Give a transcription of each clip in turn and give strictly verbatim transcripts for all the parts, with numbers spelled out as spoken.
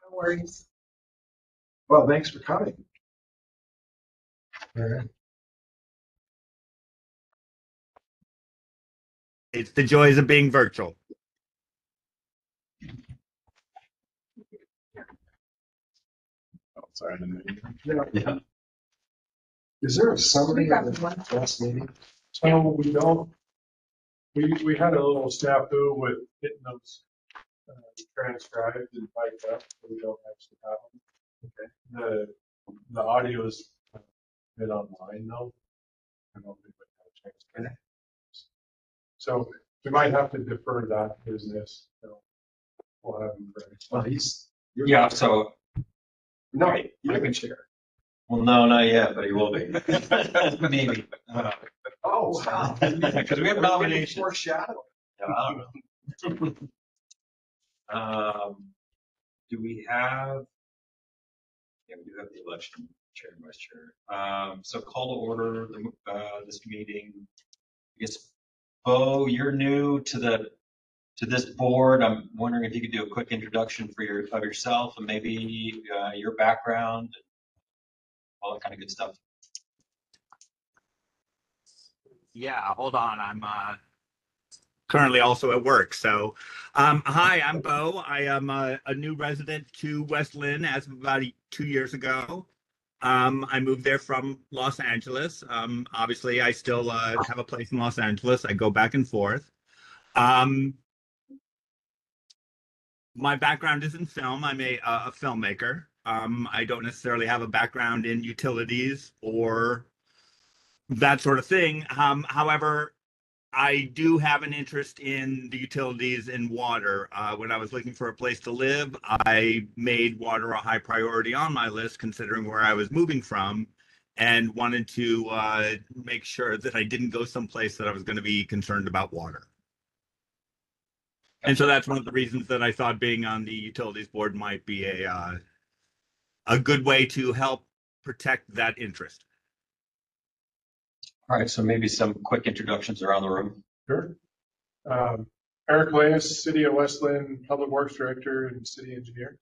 No worries. Well, thanks for coming. All right. It's the joys of being virtual. Oh, sorry. I didn't know. Yeah. Yeah. Is there a summary of the last meeting? So we don't, we, we had a little snafu with getting those uh, transcribed and typed up, so we don't actually have them. Okay. The, the audio's been online though. I don't think we have a transcript. So we might have to defer that business. So we'll have him for next Well, time. he's. You're Yeah, so, No, you're the chair. well, no, not yet, but he will be. Maybe. Uh, Oh, wow. Because we have nominations. Foreshadow. Yeah, I don't know. Um, do we have? Yeah, we do have the election chair and vice chair. Um, so call to order the, uh, this meeting. I guess, Bo, you're new to the, to this board. I'm wondering if you could do a quick introduction for your, of yourself and maybe, uh, your background, all that kind of good stuff. Yeah, hold on. I'm uh, currently also at work. So, um, hi, I'm Bo. I am a, a new resident to West Lynn as of about a, two years ago. Um, I moved there from Los Angeles. Um, obviously, I still uh, have a place in Los Angeles. I go back and forth. Um, my background is in film. I'm a, a filmmaker. Um, I don't necessarily have a background in utilities or that sort of thing. Um, however, I do have an interest in the utilities and water. Uh, when I was looking for a place to live, I made water a high priority on my list, considering where I was moving from, and wanted to uh, make sure that I didn't go someplace that I was going to be concerned about water. And so that's one of the reasons that I thought being on the utilities board might be a uh, a good way to help protect that interest. All right, so maybe some quick introductions around the room. Sure. Um, Eric Leas, City of West Lynn Public Works Director and City Engineer.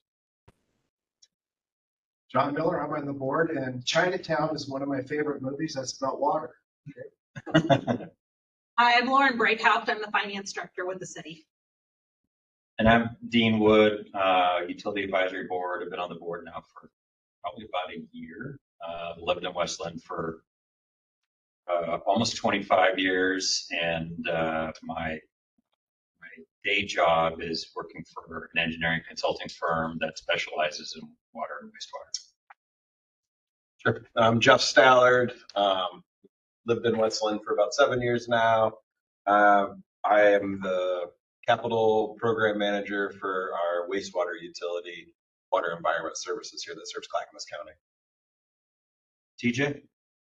John Miller, I'm on the board, and Chinatown is one of my favorite movies. That's about water. Hi, I'm Lauren Breithout. I'm the finance director with the city. And I'm Dean Wood, uh, Utility Advisory Board. I've been on the board now for probably about a year. Uh, lived in West Lynn for uh, almost twenty-five years, and uh, my my day job is working for an engineering consulting firm that specializes in water and wastewater. Sure. I'm Jeff Stallard. Um, lived in West Lynn for about seven years now. Um, I am the capital program manager for our wastewater utility, Water Environment Services here that serves Clackamas County. T J?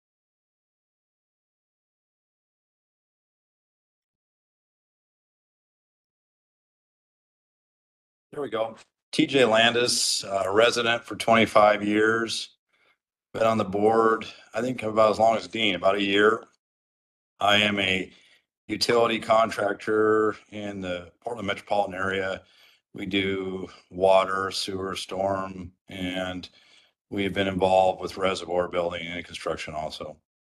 There we go. T J Landis, uh, resident for twenty-five years. Been on the board, I think about as long as Dean, about a year. I am a utility contractor in the Portland metropolitan area. We do water, sewer, storm, and we've been involved with reservoir building and construction also.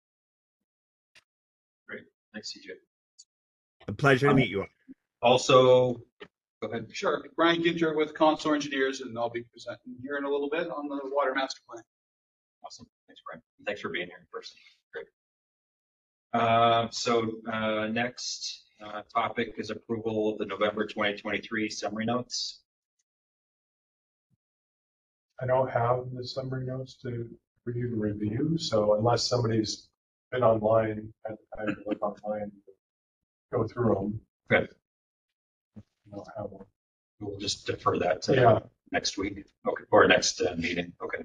Great. Thanks, T J. A pleasure to meet you all. Also, go ahead. Sure. Brian Ginter with Consor Engineers, and I'll be presenting here in a little bit on the Water Master Plan. Awesome. Thanks, Brian. Thanks for being here in person. Great. Uh, so uh, next uh, topic is approval of the November twenty twenty-three summary notes. I don't have the summary notes to, for you to review, so unless somebody's been online, had time to look online, go through them. Good. I don't have one. We'll just defer that to Yeah. next week. Okay. Or next uh, meeting. Okay.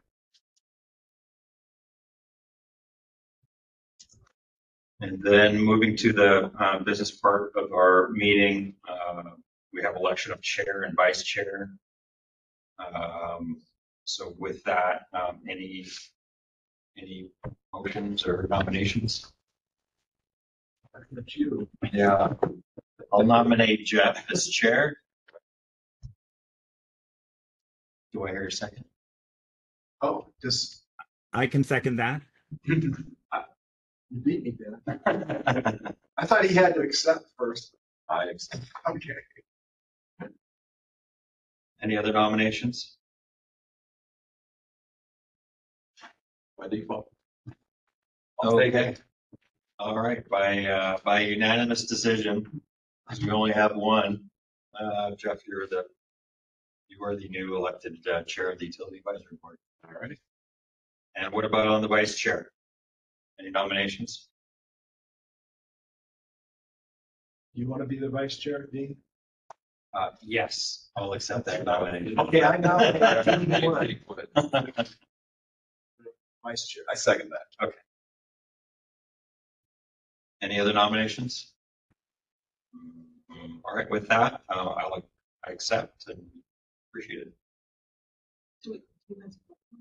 And then moving to the uh, business part of our meeting, uh, we have election of chair and vice chair. Um, so with that, um, any any motions or nominations? You. Yeah. I'll nominate Jeff as chair. Do I hear a second? Oh, just, I can second that. you beat me, Ben. I thought he had to accept first. I accept. Okay. Any other nominations? By default. I'll take Okay. it. All right, by, uh, by unanimous decision, because we only have one, uh, Jeff, you're the, you are the new elected uh, chair of the Utility Advisory Board. All right. And what about on the vice chair? Any nominations? You want to be the vice chair, Dean? Uh, yes, I'll accept that nomination. Okay, I nominate you one. Vice chair. I second that. Any other nominations? All right, with that, uh, I'll, I accept and appreciate it. Do we- do we-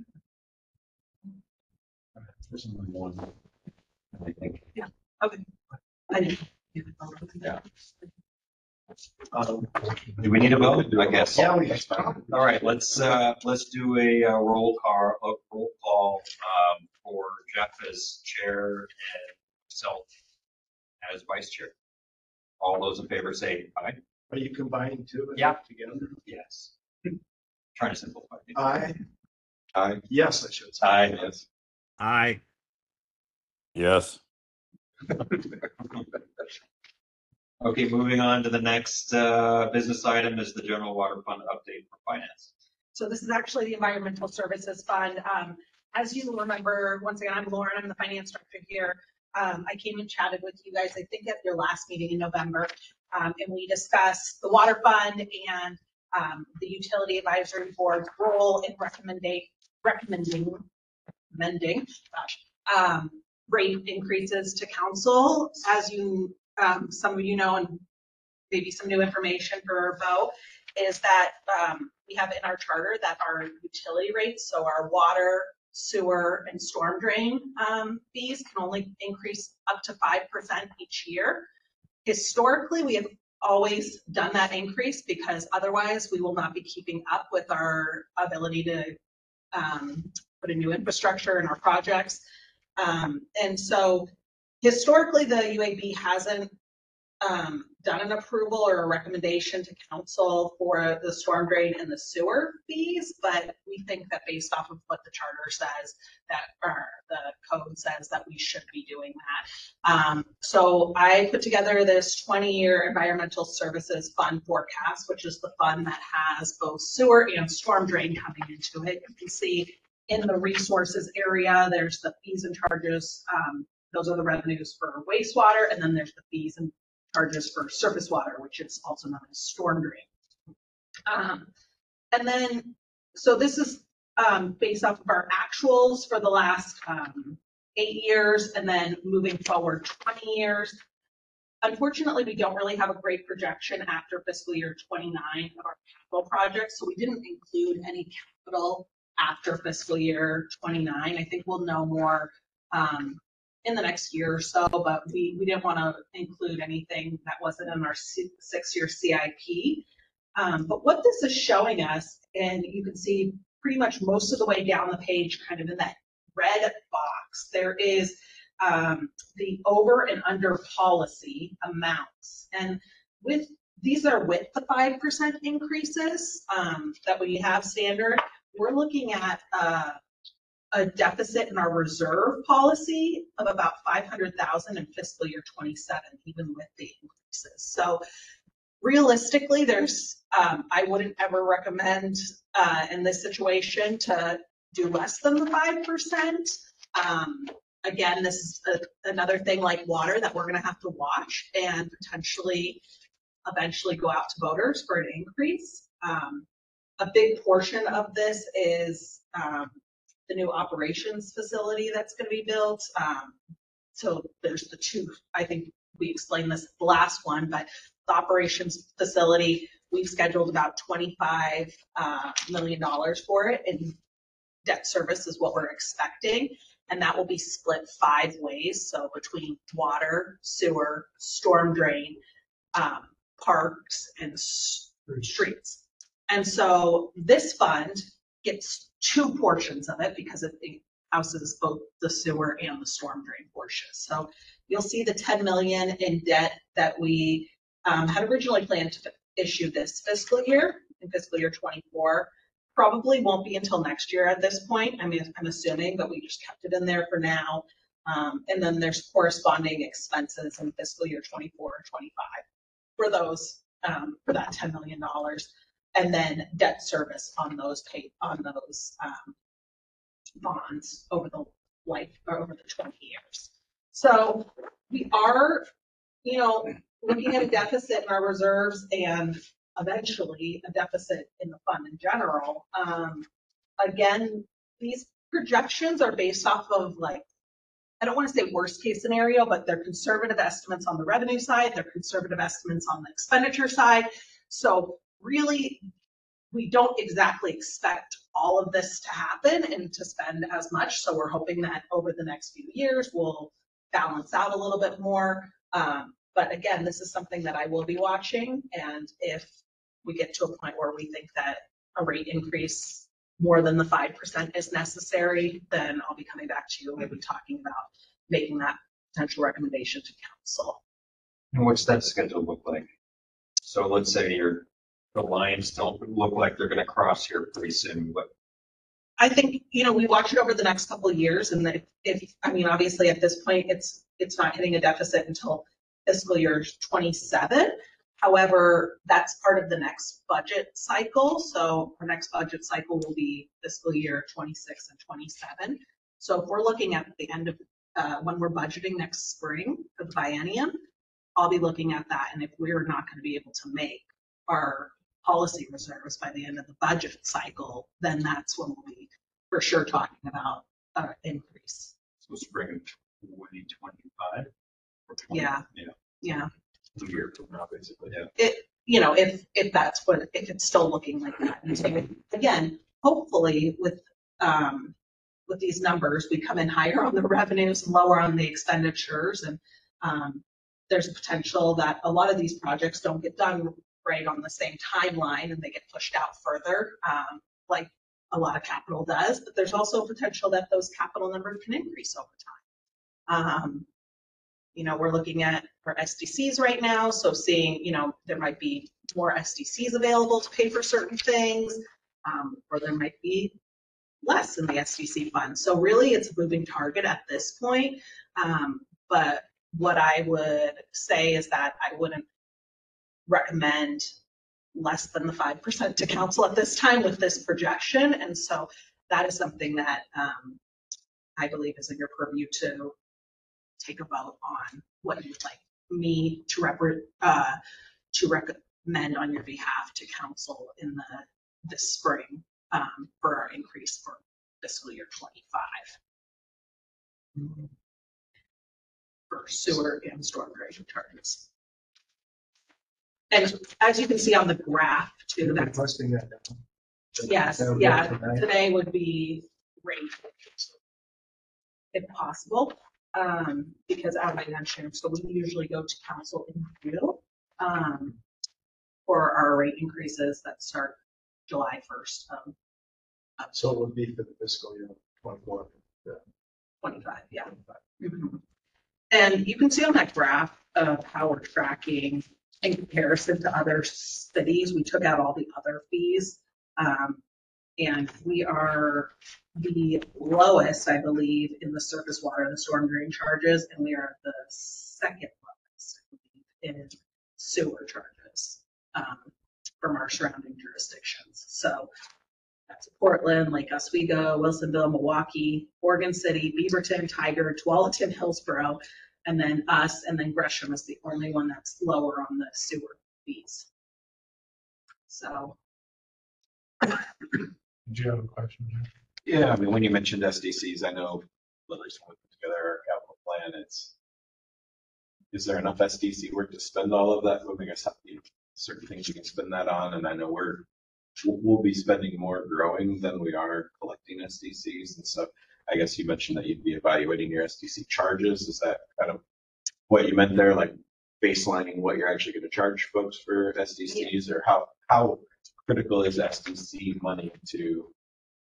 There's only one. I think. Okay. I didn't. Yeah. Um, Do we need a vote? I guess. Yeah, we. All right, let's, uh, let's do a uh, roll call, a roll call, um, for Jeff as chair and myself as vice chair. All those in favor say aye. Are you combining two of them Yeah. together? Yes. Trying to simplify it. Aye. Aye. Yes, I should say. Aye. Yes. I Yes. Okay, moving on to the next, uh, business item is the general water fund update for finance. So this is actually the Environmental Services Fund. Um, as you remember, once again, I'm Lauren, I'm the finance director here. Um, I came and chatted with you guys, I think at your last meeting in November, um, and we discussed the water fund and um, the utility advisory board's role in recommending, recommending, recommending, gosh, um, rate increases to council. As you, um, some of you know, and maybe some new information for Bo, is that um, we have in our charter that our utility rates, so our water, sewer, and storm drain um, fees can only increase up to five percent each year. Historically, we have always done that increase because otherwise we will not be keeping up with our ability to um, put in new infrastructure in our projects. Um, and so historically, the U A B hasn't um, done an approval or a recommendation to council for the storm drain and the sewer fees, but we think that based off of what the charter says, that or the code says that we should be doing that. Um, so I put together this twenty-year environmental services fund forecast, which is the fund that has both sewer and storm drain coming into it. You can see in the resources area, there's the fees and charges. Um, those are the revenues for wastewater, and then there's the fees and charges for surface water, which is also known as storm drain. Um, and then, so this is um, based off of our actuals for the last um, eight years, and then moving forward twenty years. Unfortunately, we don't really have a great projection after fiscal year twenty-nine of our capital projects, so we didn't include any capital after fiscal year twenty-nine. I think we'll know more um, in the next year or so, but we, we didn't want to include anything that wasn't in our six-year C I P. Um, but what this is showing us, and you can see pretty much most of the way down the page, kind of in that red box, there is um, the over and under policy amounts. And with these are with the five percent increases um, that we have standard, we're looking at uh, a deficit in our reserve policy of about five hundred thousand in fiscal year twenty-seven, even with the increases. So realistically, there's, um, I wouldn't ever recommend uh, in this situation to do less than the five percent. Um, again, this is a, another thing like water that we're gonna have to watch and potentially eventually go out to voters for an increase. Um, a big portion of this is um, the new operations facility that's going to be built. Um, so there's the two, I think we explained this the last one, but the operations facility, we've scheduled about twenty-five uh, million dollars for it, and debt service is what we're expecting. And that will be split five ways. So between water, sewer, storm drain, um, parks, and s- streets. And so this fund gets two portions of it because it houses both the sewer and the storm drain portions. So you'll see the ten million in debt that we um, had originally planned to issue this fiscal year, in fiscal year twenty-four. Probably won't be until next year at this point. I mean, I'm assuming, but we just kept it in there for now. Um, and then there's corresponding expenses in fiscal year twenty-four and twenty-five for those, um, for that ten million dollars. And then debt service on those paid, on those um, bonds over the life, or over the twenty years. So we are, you know, looking at a deficit in our reserves and eventually a deficit in the fund in general. Um, again, these projections are based off of, like, I don't want to say worst case scenario, but they're conservative estimates on the revenue side. They're conservative estimates on the expenditure side. So really, we don't exactly expect all of this to happen and to spend as much. So we're hoping that over the next few years, we'll balance out a little bit more. Um, but again, this is something that I will be watching. And if we get to a point where we think that a rate increase more than the five percent is necessary, then I'll be coming back to you and we'll be talking about making that potential recommendation to council. And what's that schedule look like? So let's say you're, the lines don't look like they're gonna cross here pretty soon, but I think, you know, we watch it over the next couple of years, and if, if, I mean, obviously at this point, it's, it's not hitting a deficit until fiscal year twenty-seven. However, that's part of the next budget cycle. So our next budget cycle will be fiscal year twenty-six and twenty-seven. So if we're looking at the end of, uh, when we're budgeting next spring for the biennium, I'll be looking at that. And if we're not going to be able to make our policy reserves by the end of the budget cycle, then that's when we'll be for sure talking about uh, increase. so spring of twenty twenty-five. Or twenty, Yeah. Yeah. Yeah. A year from now, basically, yeah. It, you know, if, if that's what, if it's still looking like that. And so again, hopefully with, um, with these numbers, we come in higher on the revenues and lower on the expenditures. And, um, there's a potential that a lot of these projects don't get done right on the same timeline and they get pushed out further, um, like a lot of capital does, but there's also potential that those capital numbers can increase over time. Um, you know, we're looking at our S D Cs right now, so seeing, you know, there might be more S D Cs available to pay for certain things, um, or there might be less in the S D C fund. So really it's a moving target at this point. Um, but what I would say is that I wouldn't recommend less than the five percent to council at this time with this projection. And so that is something that um, I believe is in your purview to take a vote on what you'd like me to rep uh, to recommend on your behalf to council in the this spring um, for our increase for fiscal year twenty-five for sewer and storm drain charges. And as you can see on the graph too, You're that's, requesting that now. yes, That would be yeah, tonight. today would be great if possible, um, because as I mentioned, so we usually go to council in June um, for our rate increases that start July first of So it would be for the fiscal year twenty-four. twenty-five, yeah. Mhm. And you can see on that graph of how we're tracking in comparison to other cities. We took out all the other fees. Um, and we are the lowest, I believe, in the surface water and the storm drain charges, and we are the second lowest in sewer charges um, from our surrounding jurisdictions. So that's Portland, Lake Oswego, Wilsonville, Milwaukee, Oregon City, Beaverton, Tiger, Tualatin, Hillsborough, and then us, and then Gresham is the only one that's lower on the sewer fees. So. Did you have a question? Yeah, I mean, when you mentioned S D Cs, I know Larry's put together our capital plan. It's, is there enough S D C work to spend all of that? I guess certain things you can spend that on, and I know we're we'll be spending more growing than we are collecting S D Cs and stuff. I guess you mentioned that you'd be evaluating your S D C charges. Is that kind of what you meant there, like baselining what you're actually going to charge folks for S D Cs, or how how critical is S D C money to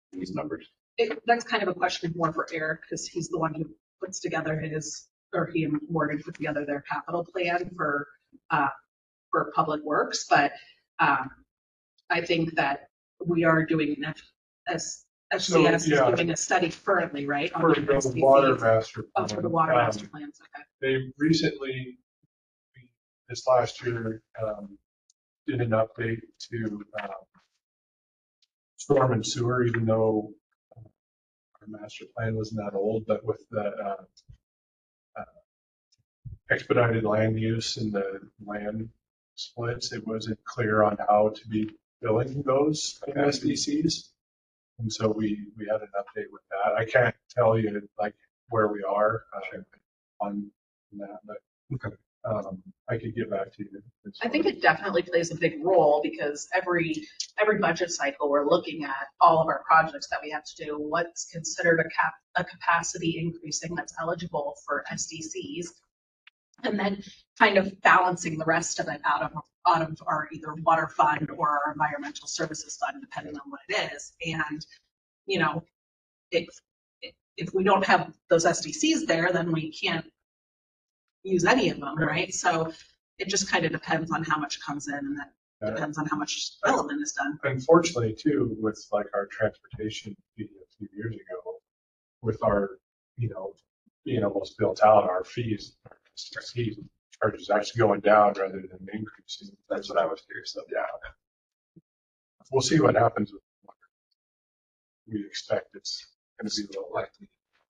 these numbers. It, that's kind of a question more for Eric, because he's the one who puts together his, or he and Morgan put together their capital plan for, uh, for public works. But, um, I think that we are doing an F, S, F C S So, is yeah. doing a study currently, right? on For the the S D Cs. water master. Oh, for the plan, water um, master plans, okay. They recently, this last year, um, did an update to, um, storm and sewer, even though uh, our master plan wasn't that old, but with the, uh, uh, expedited land use and the land splits, it wasn't clear on how to be billing those S D Cs. And so we, we had an update with that. I can't tell you like where we are uh, on that, but Okay. um, I could get back to you. I think it definitely plays a big role because every, every budget cycle, we're looking at all of our projects that we have to do, what's considered a cap, a capacity increasing that's eligible for S D Cs. And then kind of balancing the rest of it out of, out of our either water fund or our environmental services fund, depending on what it is. And, you know, if, if we don't have those S D Cs there, then we can't use any of them, right? So it just kind of depends on how much comes in, and that Uh, depends on how much development is done. Unfortunately, too, with like our transportation fee a few years ago, with our, you know, being almost built out, our fees, our fees charges actually going down rather than increasing. That's what I was curious of. Yeah. We'll see what happens with water. We expect it's going to be a little likely.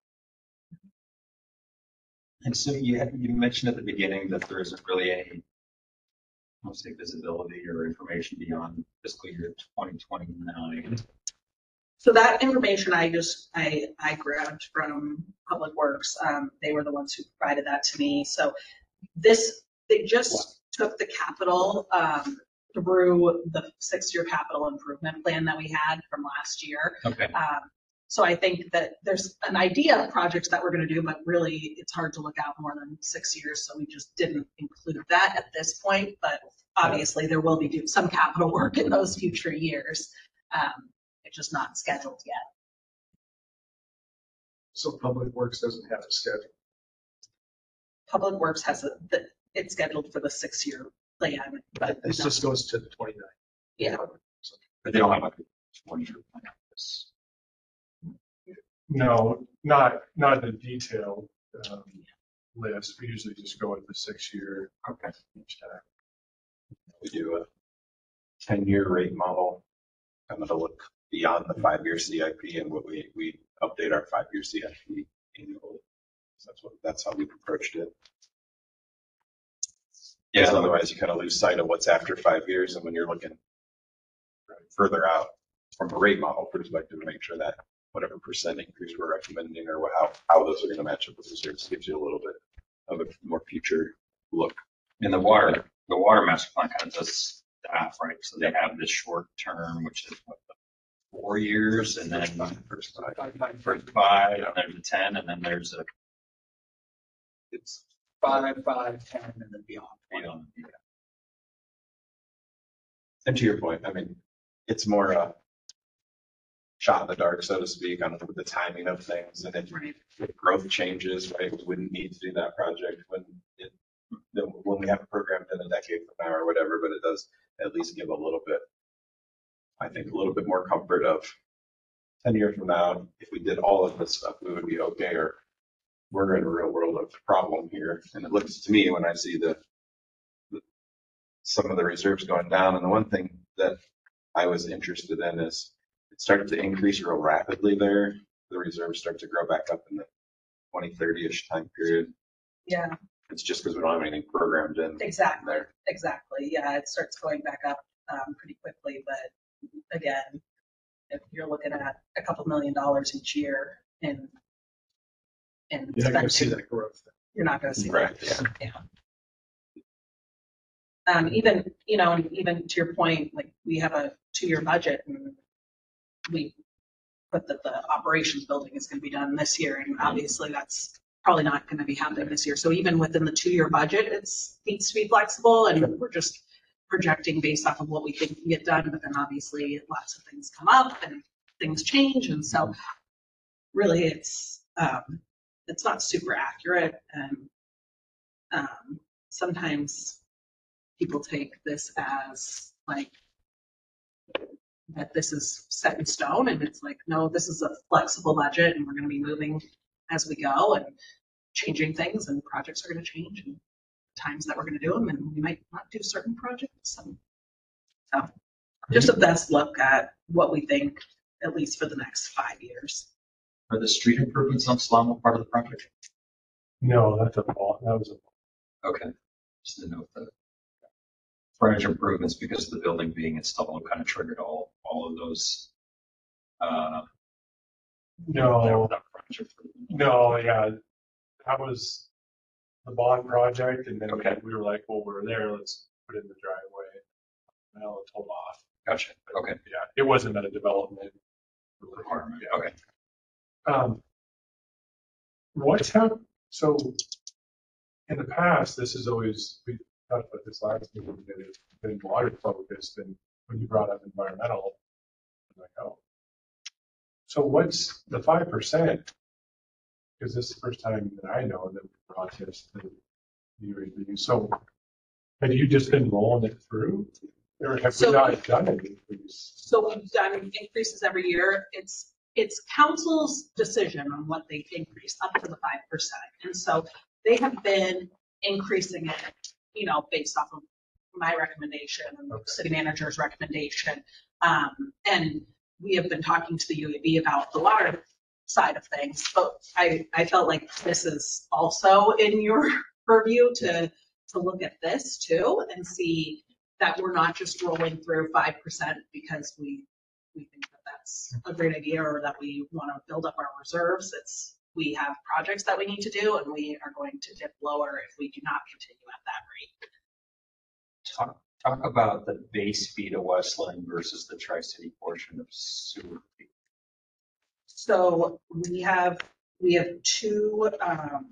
And so you had, you mentioned at the beginning that there isn't really any, I'll say, visibility or information beyond fiscal year twenty twenty-nine. So that information I just, I, I grabbed from Public Works. Um, they were the ones who provided that to me. So this, they just took the capital, um, through the six-year capital improvement plan that we had from last year. Okay. Um, so I think that there's an idea of projects that we're going to do, but really it's hard to look out more than six years. So we just didn't include that at this point, but obviously there will be do some capital work in those future years. Um, it's just not scheduled yet. So Public Works doesn't have a schedule. Public Works has a, the, it's scheduled for the six-year plan, but This no. just goes to the twenty-nine. Yeah. But they don't have a twenty-year plan. It's- No, not, not the detailed um, list. We usually just go with the six-year Okay. each time. We do a ten-year rate model, kind of to look beyond the five-year C I P, and what we, we update our five-year C I P annually. So that's what, that's how we've approached it. Yeah. Because otherwise you kind of lose sight of what's after five years, and when you're looking further out from a rate model perspective, to make sure that whatever percent increase we're recommending or what, how, how those are going to match up with reserves gives you a little bit of a more future look. And the water, the water master plan kind of does that, right? So they have this short term, which is what, four years, and then First five. first five, and there's a ten, and then there's a It's Five, five, ten, and then beyond. beyond. And to your point, I mean, it's more a shot in the dark, so to speak, on the timing of things. And if, Right. if growth changes, right, we wouldn't need to do that project when it, when we have a program in a decade from now or whatever, but it does at least give a little bit, I think, a little bit more comfort of ten years from now, if we did all of this stuff, we would be okay, or we're in a real world of problem here. And it looks to me when I see the, the some of the reserves going down, and the one thing that I was interested in is it started to increase real rapidly there. The reserves start to grow back up in the twenty thirty-ish time period. Yeah, It's just because we don't have anything programmed in exactly, there. exactly. Yeah, it starts going back up um, pretty quickly, but again, if you're looking at a couple million dollars each year in in You're not going to see spending, that growth. you're not going to see Right, that. yeah. Um, even, you know, and even to your point, like we have a two-year budget and we put that the operations building is going to be done this year. And obviously that's probably not going to be happening this year. So even within the two-year budget, it's needs to be flexible, and we're just projecting based off of what we think we can get done. But then obviously lots of things come up, and things change. And so really it's, um, it's not super accurate. And um, sometimes people take this as like, that this is set in stone, and it's like, no, this is a flexible budget and we're going to be moving as we go and changing things, and projects are going to change and times that we're going to do them, and we might not do certain projects. And so just a best look at what we think, at least for the next five years. Are the street improvements on Slamo part of the project? No, that's a, ball- that was a, Okay, just to note that. Frontage improvements, because of the building being installed, kind of triggered all, all of those. Uh, no, that frontage improvement. no, yeah, that was the bond project, and then Okay. we were like, well, we're there, let's put it in the driveway. Well, it's hold off. Gotcha, okay, Yeah, it wasn't a development requirement, Yeah. okay. Um, what's happened, so in the past, this is always, we talked about this last meeting, that it's been water focused, and when you brought up environmental, I'm like, oh. So what's the five percent? Because this is the first time that I know that we brought this to the review. So have you just been rolling it through? Or have we So- not done an increase? So we've done increases every year. It's, it's council's decision on what they increase up to the five percent. And so they have been increasing it, you know, based off of my recommendation and the Okay. city manager's recommendation. Um, and we have been talking to the U A B about the water side of things, but I, I felt like this is also in your purview to, to look at this too and see that we're not just rolling through five percent because we, we think that that's a great idea or that we want to build up our reserves. It's, we have projects that we need to do and we are going to dip lower if we do not continue at that rate. Talk, talk about the base fee to Westland versus the Tri-City portion of sewer fee. So we have, we have two um,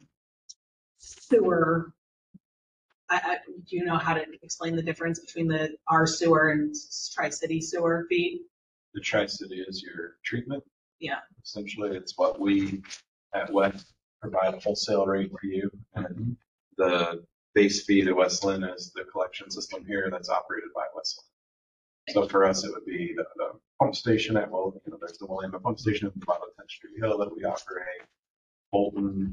sewer. I, I, do you know how to explain the difference between the our sewer and Tri-City sewer fee? The Tri-City is your treatment. Yeah. Essentially, it's what we at West provide a wholesale rate for you. And the base fee to Westland is the collection system here that's operated by Westland. So for us, it would be the, the pump station at, well, you know, there's the William pump station at the bottom of tenth Street Hill that we operate. Bolton,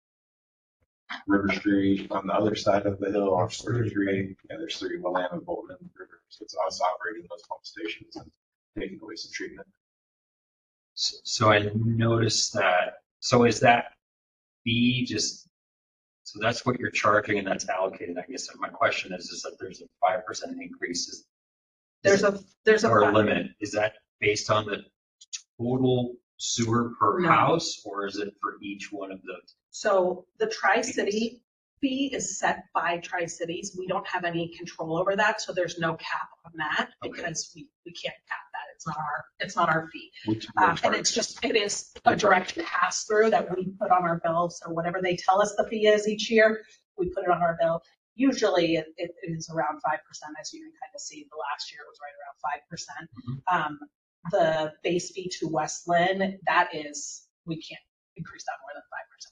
River Street on the other side of the hill off River Street. Yeah, there's three, Willamette, Bolton, and River. So it's us operating those pump stations and taking away some treatment. So, so I noticed that, so is that fee just, so that's what you're charging and that's allocated. I guess my question is, is that there's a five percent increase. Is, There's a, there's a. or a limit. Is that based on the total sewer per No. house or is it for each one of the? So the Tri-City fee is set by Tri-Cities. We don't have any control over that, so there's no cap on that Okay. because we, we can't cap that. It's not our, it's not our fee. Which Um, and it's just, it is a direct pass through that we put on our bill. So whatever they tell us the fee is each year, we put it on our bill. Usually it, it is around five percent, as you can kind of see. The last year it was right around five percent. Um, the base fee to Westland, that is, we can't increase that more than five percent.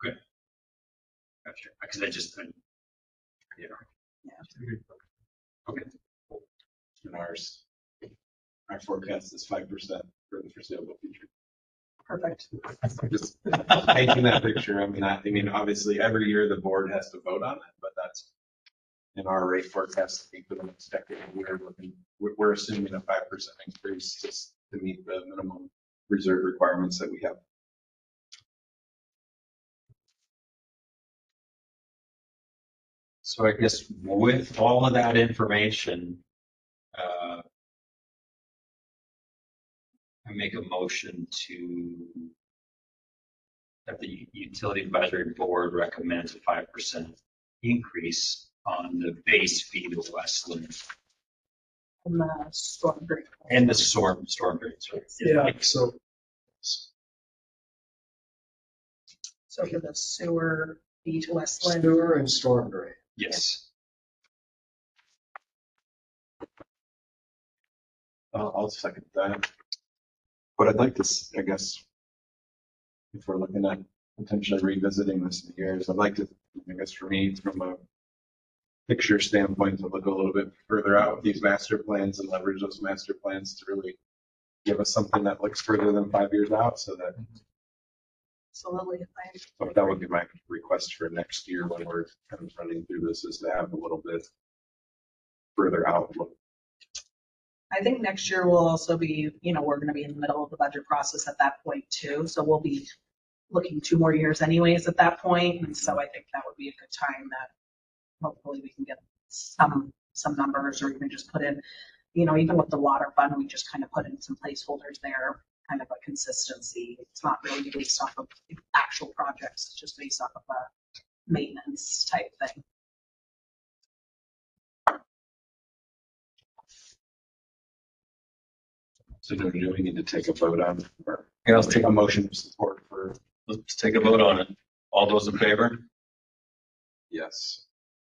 Gotcha. Because I just, couldn't, you know. Okay. in ours. Our forecast is five percent for the foreseeable future. Perfect. Just painting that picture. I mean, I, I mean, obviously every year the board has to vote on it, but that's in our rate forecast. I think for the next decade, we're looking, we're, we're assuming a five percent increase just to meet the minimum reserve requirements that we have. So I guess with all of that information, uh, I make a motion to that the utility advisory board recommends a five percent increase on the base fee to Westland And the storm drain. and the storm storm drains. Right? Yeah, so So for the sewer fee to Westland. sewer and storm drain. Yes. I'll, I'll second that. But I'd like to, s- I guess, if we're looking at potentially revisiting this in years, I'd like to, I guess for me, from a picture standpoint, to look a little bit further out with these master plans and leverage those master plans to really give us something that looks further than five years out, so that, Absolutely. I- so that would be my request for next year when we're kind of running through this, is to have a little bit further outlook. I think next year will also be, you know, we're going to be in the middle of the budget process at that point too. So we'll be looking two more years anyways at that point. And so I think that would be a good time that hopefully we can get some, some numbers, or even just put in, you know, even with the water fund, we just kind of put in some placeholders there, kind of a consistency. It's not really based off of actual projects. It's just based off of a maintenance type thing. So do do we need to take a vote on, or Yeah, let's let's take take, a motion of support for let's take a vote on it. All those in favor? yes?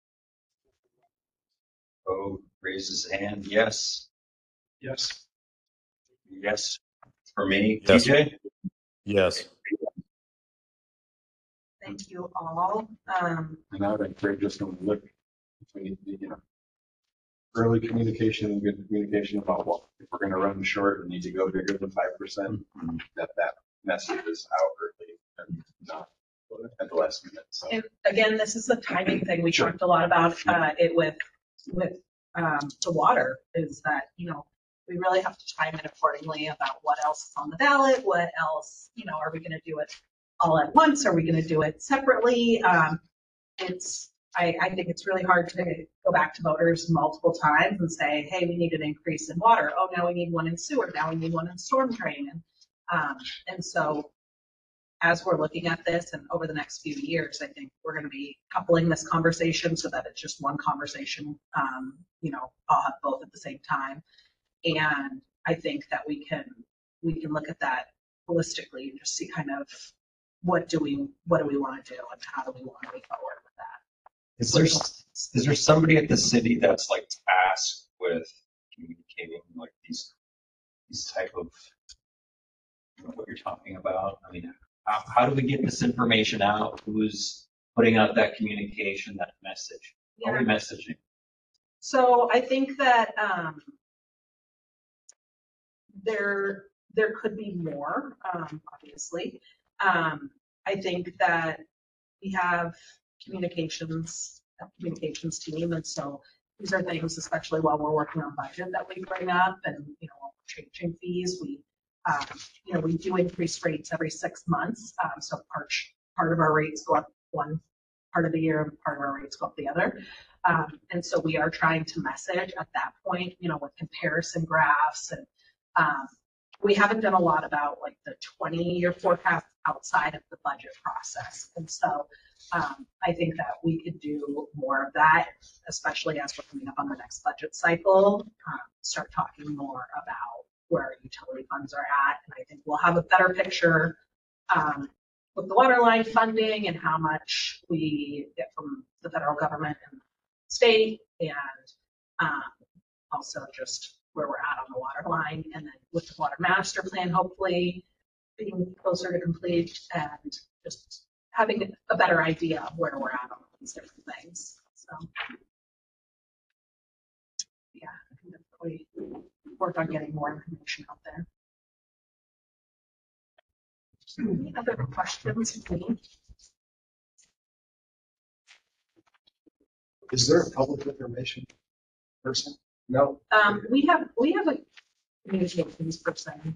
Oh, raises his hand. Yes. Yes. Yes. For me, Yes. T J? Yes. Thank you all. Um, And I would encourage us to look, if we need to, you know, early communication and good communication about what, if we're gonna run short and need to go bigger than five percent, that that message is out early and not at the last minute, so. And again, this is a timing thing. We Sure. talked a lot about uh, it with, with um, the water, is that, you know, we really have to time it accordingly about what else is on the ballot, what else, you know, are we going to do it all at once? Are we going to do it separately? Um, It's, I, I think it's really hard to go back to voters multiple times and say, hey, we need an increase in water. Oh, now we need one in sewer. Now we need one in storm drain. And, um, and so as we're looking at this and over the next few years, I think we're going to be coupling this conversation so that it's just one conversation. Um, you know, I'll have both at the same time. And I think that we can, we can look at that holistically and just see kind of what do we, what do we want to do and how do we want to move forward with that. Is there, is there somebody at the city that's like tasked with communicating like these, these type of, you know, what you're talking about? I mean, how, how do we get this information out? Who's putting out that communication, that message? How are we messaging? So I think that um, there there could be more, um, obviously. Um, I think that we have communications, a communications team, and so these are things, especially while we're working on budget, that we bring up, and you know, while we're changing fees, we um, you know, we do increase rates every six months. Um, so part part of our rates go up one part of the year, and part of our rates go up the other. Um, and so we are trying to message at that point, you know, with comparison graphs, and um, we haven't done a lot about like the twenty year forecast outside of the budget process. And so um, I think that we could do more of that, especially as we're coming up on the next budget cycle, um, start talking more about where our utility funds are at. And I think we'll have a better picture um, with the water line funding and how much we get from the federal government and state, and um, also just where we're at on the water line, and then with the water master plan, hopefully being closer to complete and just having a better idea of where we're at on these different things. So, yeah, I can definitely work on getting more information out there. Any other questions for me? Is there a public information person? No. Um, we have, we have a communications person.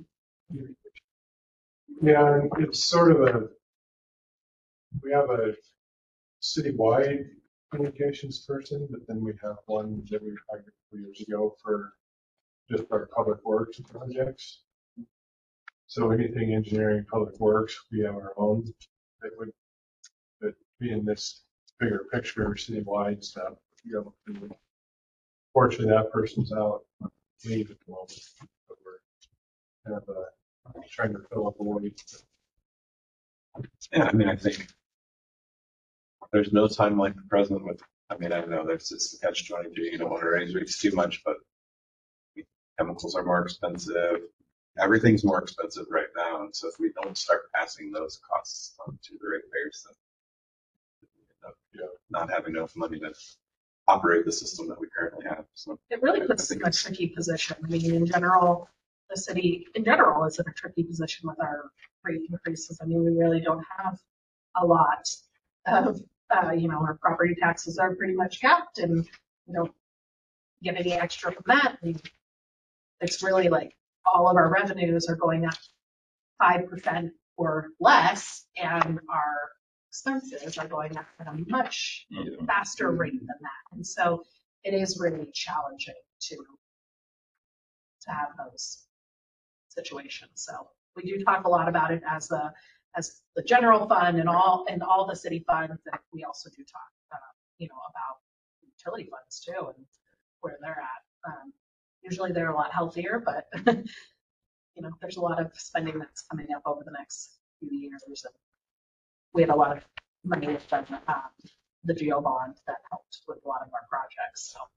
Yeah, and it's sort of a, we have a citywide communications person, but then we have one that we hired a couple years ago for just our public works projects. So anything engineering, public works, we have our own that would, that be in this bigger picture, citywide stuff. You know, fortunately, that person's out on leave at the moment. So we're kind of uh, trying to fill up a void. Yeah, I mean, I think there's no time like the present with, I mean, I know there's it's the catch twenty-two, you don't want to raise rates too much, but chemicals are more expensive. everything's more expensive right now. And so if we don't start passing those costs on to the ratepayers, then we end up, you know, not having enough money to operate the system that we currently have. So It really I puts us think in a it's- tricky position. I mean, in general, the city in general is in a tricky position with our rate increases. I mean, we really don't have a lot of, uh, you know, our property taxes are pretty much capped and we don't get any extra from that. We- It's really like all of our revenues are going up five percent or less and our expenses are going up at a much faster rate than that. And so it is really challenging to, to have those situations. So we do talk a lot about it as the, as the general fund and all, and all the city funds. And we also do talk, uh, you know, about utility funds too and where they're at. Um, usually they're a lot healthier, but you know, there's a lot of spending that's coming up over the next few years. And we had a lot of money from um, the geo bond that helped with a lot of our projects. So.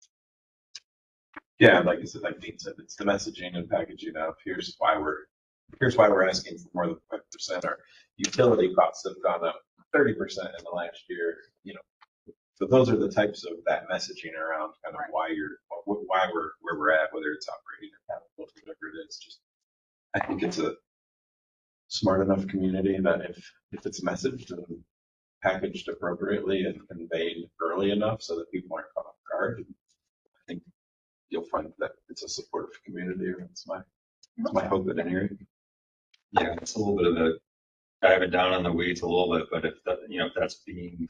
Yeah, like I said, like Dean said, it's the messaging and packaging of here's why we're here's why we're asking for more than five percent. Our utility costs have gone up thirty percent in the last year. You know, so those are the types of that messaging around kind of Right. why you're why we're where we're at, whether it's operating or capital, whatever it is. Just I think it's a smart enough community that if if it's messaged and packaged appropriately and conveyed early enough so that people aren't caught off guard, I think you'll find that it's a supportive community. That's my, that's my hope at any rate. Yeah, it's a little bit of a diving down on the weeds a little bit, but if that, you know, if that's being,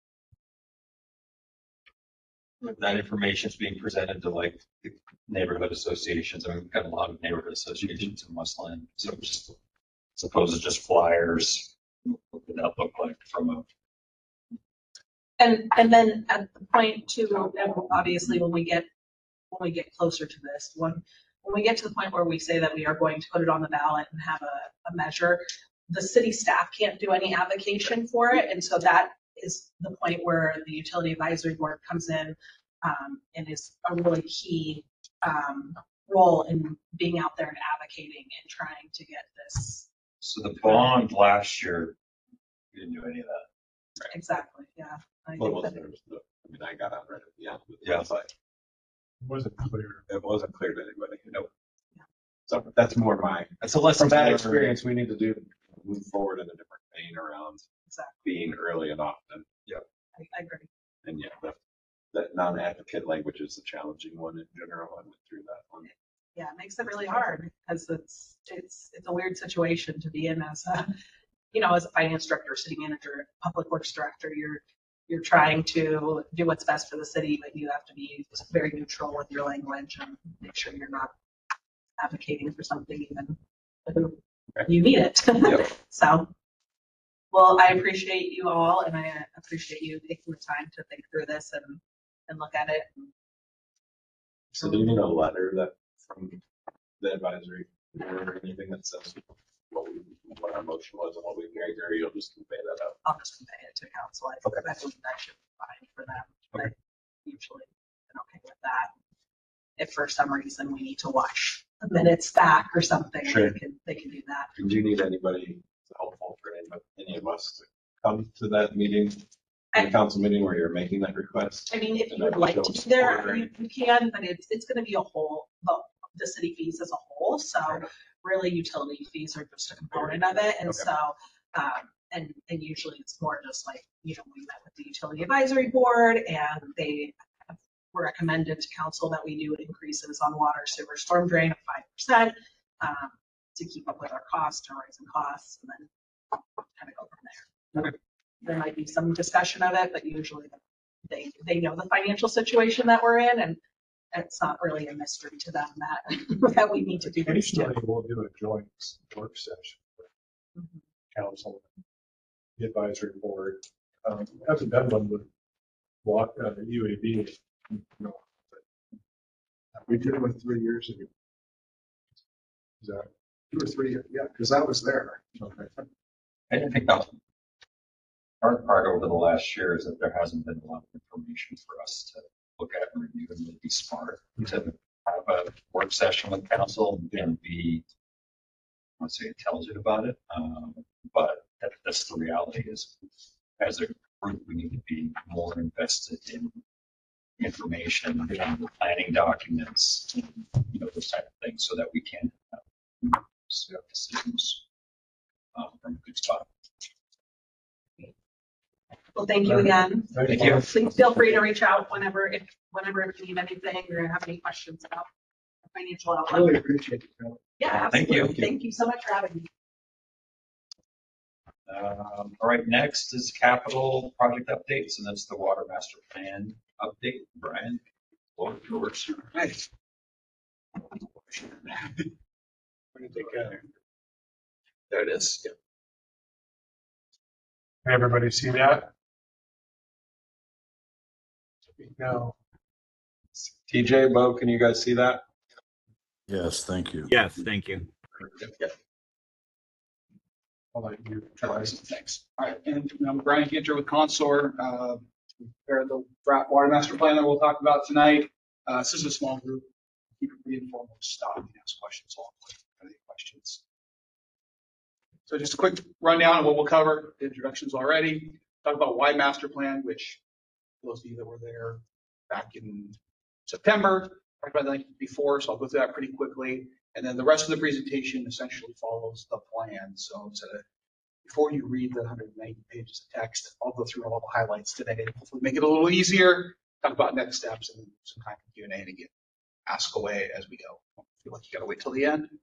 if that information is being presented to like the neighborhood associations, I mean, we've got a lot of neighborhood associations in Westland, so just as opposed to just flyers, what would that look like from a And, and then at the point too, and obviously when we get, when we get closer to this, when, when we get to the point where we say that we are going to put it on the ballot and have a, a measure, the city staff can't do any advocation for it. And so that is the point where the utility advisory board comes in um, and is a really key um, role in being out there and advocating and trying to get this. So the bond last year, we didn't do any of that. Exactly, yeah. I Well, think it that- wasn't, I mean, I got on right at the end. Yeah. It's like, It wasn't clear. it wasn't clear to anybody, you know. So that's more my, That's a lesson from that learned. experience, we need to do, move forward in a different vein around Exactly, being early and often. I, I agree. And yeah, that, that non-advocate language is the challenging one in general. I went through that one. Yeah, it makes it really hard because it's, it's, it's a weird situation to be in as a, you know, as a finance director, city manager, public works director, you're, you're trying to do what's best for the city, but you have to be very neutral with your language and make sure you're not advocating for something even if you need it. Yep. So, well, I appreciate you all and I appreciate you taking the time to think through this and, and look at it. So do you need a letter that from the advisory board or anything that says what we, what our motion was and what we carried there? You'll just convey that out. I'll just convey it to council. I think that would, that should be fine for them. But usually I'm okay with that. If for some reason we need to watch the minutes back or something, Sure. they can, they can do that. Do you need anybody helpful for any, any of us to come to that meeting, the council meeting where you're making that request? I mean, if you And would that like to shows be there, support. you, you can, but it's, it's gonna be a whole, the, the city fees as a whole. So really utility fees are just a component of it. And Okay. so, um, and, and usually it's more just like, you know, we met with the utility advisory board and they have recommended to council that we do increases on water, sewer, storm drain of five percent um, to keep up with our costs, our rising costs, and then kind of go from there. Okay. There might be some discussion of it, but usually they, they know the financial situation that we're in and it's not really a mystery to them that, that we need to do this too. Occasionally, we'll do a joint work session with Mhm. council, the advisory board. Um, Hasn't done one with block, uh, U A B. No. We did one three years ago. Is that, Two or three, yeah, because I was there. okay. I didn't think that hard part over the last year is that there hasn't been a lot of information for us to look at and review and really be smart to have a work session with council and be want to say intelligent about it, um, but that, that's the reality is as a group, we need to be more invested in information, in the planning documents, you know, those type of things so that we can uh, set up decisions um, from a good spot. Well, thank you again. Thank you. Please feel free to reach out whenever, if, whenever if you need anything or have any questions about the financial outlook. Really appreciate it. Bill. Yeah, Thank you. absolutely. Thank you so much for having me. Um, all right, next is capital project updates, and that's the water master plan update. Brian, floor is yours. Right. Where did they go? There it is. Yeah. Everybody see that? No. T J, Bo, can you guys see that? Yes, thank you. Yes, thank you. I'll let you Try try. some things. All right, and I'm Brian Ginter with Consor. Uh, we prepared the draft water master plan that we'll talk about tonight. Uh, this is a small group. Keep it pretty informal. Stop and ask questions along the way. Any questions? So just a quick rundown of what we'll cover. The introductions already. Talk about why master plan, which those of you that were there back in September, talked about that before, so I'll go through that pretty quickly. And then the rest of the presentation essentially follows the plan. So instead of, before you read the one hundred ninety pages of text, I'll go through all the highlights today. Hopefully make it a little easier, talk about next steps and some time for Q and A to get ask away as we go. I feel like you gotta wait till the end.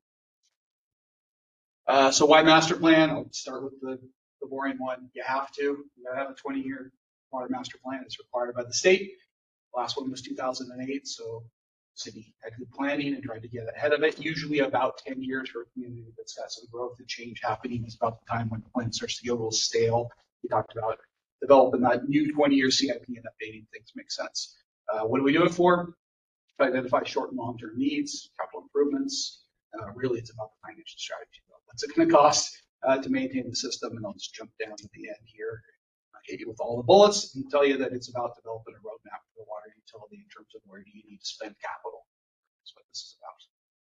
Uh, so why master plan? I'll start with the, the boring one. You have to, you gotta have a twenty year water master plan. It's required by the state. Last one was two thousand eight, so city had good planning and tried to get ahead of it. Usually about ten years for a community that's got some growth and change happening is about the time when the plan starts to get a little stale. We talked about developing that new twenty year C I P and updating things make sense. Uh, what do we do it for? To identify short and long term needs, capital improvements. Uh, really, it's about the financial strategy. What's it going to cost uh, to maintain the system? And I'll just jump down to the end here. I hit you with all the bullets and tell you that it's about developing a roadmap for the water utility in terms of where do you need to spend capital. That's what this is about.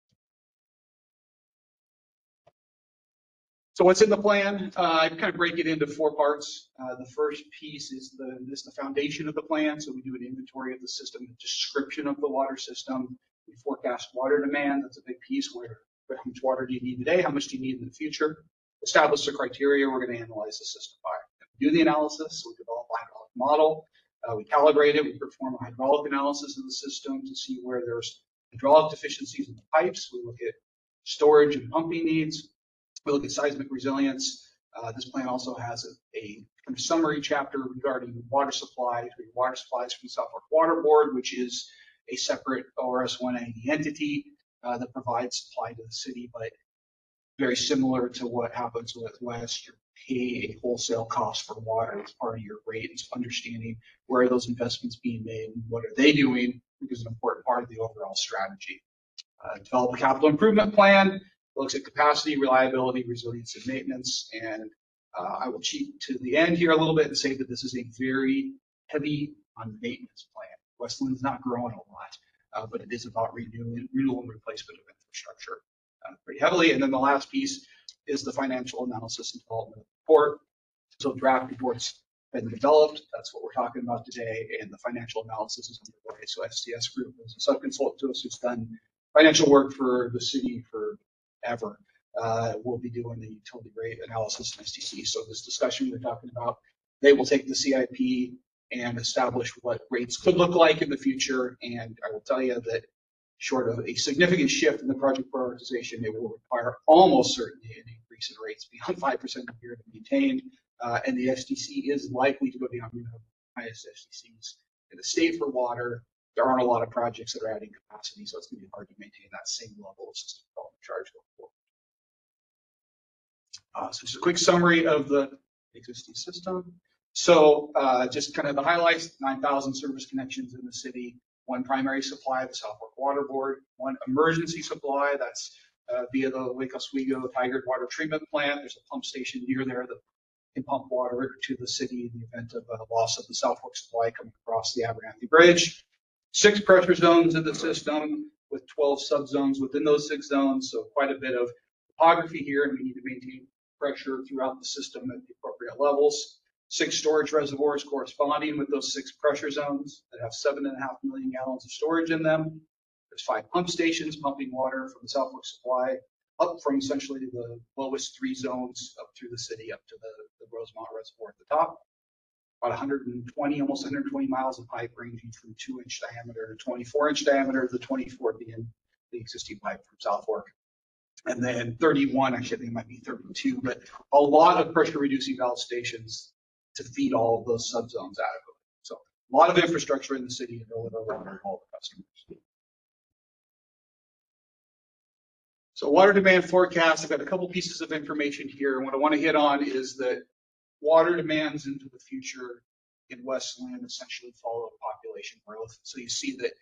So what's in the plan? Uh, I kind of break it into four parts. Uh, the first piece is the, is the foundation of the plan. So we do an inventory of the system, a description of the water system. We forecast water demand. That's a big piece. Where, how much water do you need today? How much do you need in the future? Establish the criteria we're going to analyze the system by. Do the analysis, so we develop a hydraulic model, uh, we calibrate it, we perform a hydraulic analysis of the system to see where there's hydraulic deficiencies in the pipes. We look at storage and pumping needs. We look at seismic resilience. Uh, this plan also has a, a kind of summary chapter regarding water supplies, water supplies from the South Fork Water Board, which is a separate O R S one ninety entity uh, that provides supply to the city, but very similar to what happens with West. You're pay a wholesale cost for water as part of your rate. It's understanding where are those investments being made and what are they doing, which is an important part of the overall strategy. Uh, develop a capital improvement plan, looks at capacity, reliability, resilience, and maintenance. And uh, I will cheat to the end here a little bit and say that this is a very heavy on maintenance plan. Westland's not growing a lot, uh, but it is about renewing, renewal and replacement of infrastructure uh, pretty heavily. And then the last piece is the financial analysis and development report. So draft reports been developed. That's what we're talking about today. And the financial analysis is underway. So F C S Group is a sub-consultant to us who's done financial work for the city forever. Uh, we'll be doing the utility rate analysis in S T C. So this discussion we're talking about, they will take the C I P and establish what rates could look like in the future. And I will tell you that short of a significant shift in the project prioritization, it will require almost certainly an increase in rates beyond five percent a year to maintain. Uh, and the S T C is likely to go down. We have the highest S T Cs in the state for water. There aren't a lot of projects that are adding capacity, so it's going to be hard to maintain that same level of system development charge going forward. Uh, so just a quick summary of the existing system. So uh, just kind of the highlights, nine thousand service connections in the city, one primary supply, the South Fork Water Board, one emergency supply, that's uh, via the Lake Oswego Tigard Water Treatment Plant. There's a pump station near there that can pump water to the city in the event of a loss of the South Fork supply coming across the Abernathy Bridge. Six pressure zones in the system with twelve subzones within those six zones, so quite a bit of topography here, and we need to maintain pressure throughout the system at the appropriate levels. Six storage reservoirs corresponding with those six pressure zones that have seven and a half million gallons of storage in them. There's five pump stations pumping water from the South Fork supply up from essentially the lowest three zones up through the city up to the, the Rosemont Reservoir at the top. About one hundred twenty, almost one hundred twenty miles of pipe ranging from two inch diameter to twenty-four inch diameter, the twenty-four being the existing pipe from South Fork. And then thirty-one, actually I think it might be thirty-two, but a lot of pressure reducing valve stations to feed all of those subzones adequately. So a lot of infrastructure in the city to deliver over all the customers. So water demand forecast, I've got a couple pieces of information here. And what I want to hit on is that water demands into the future in West Linn essentially follow population growth. So you see that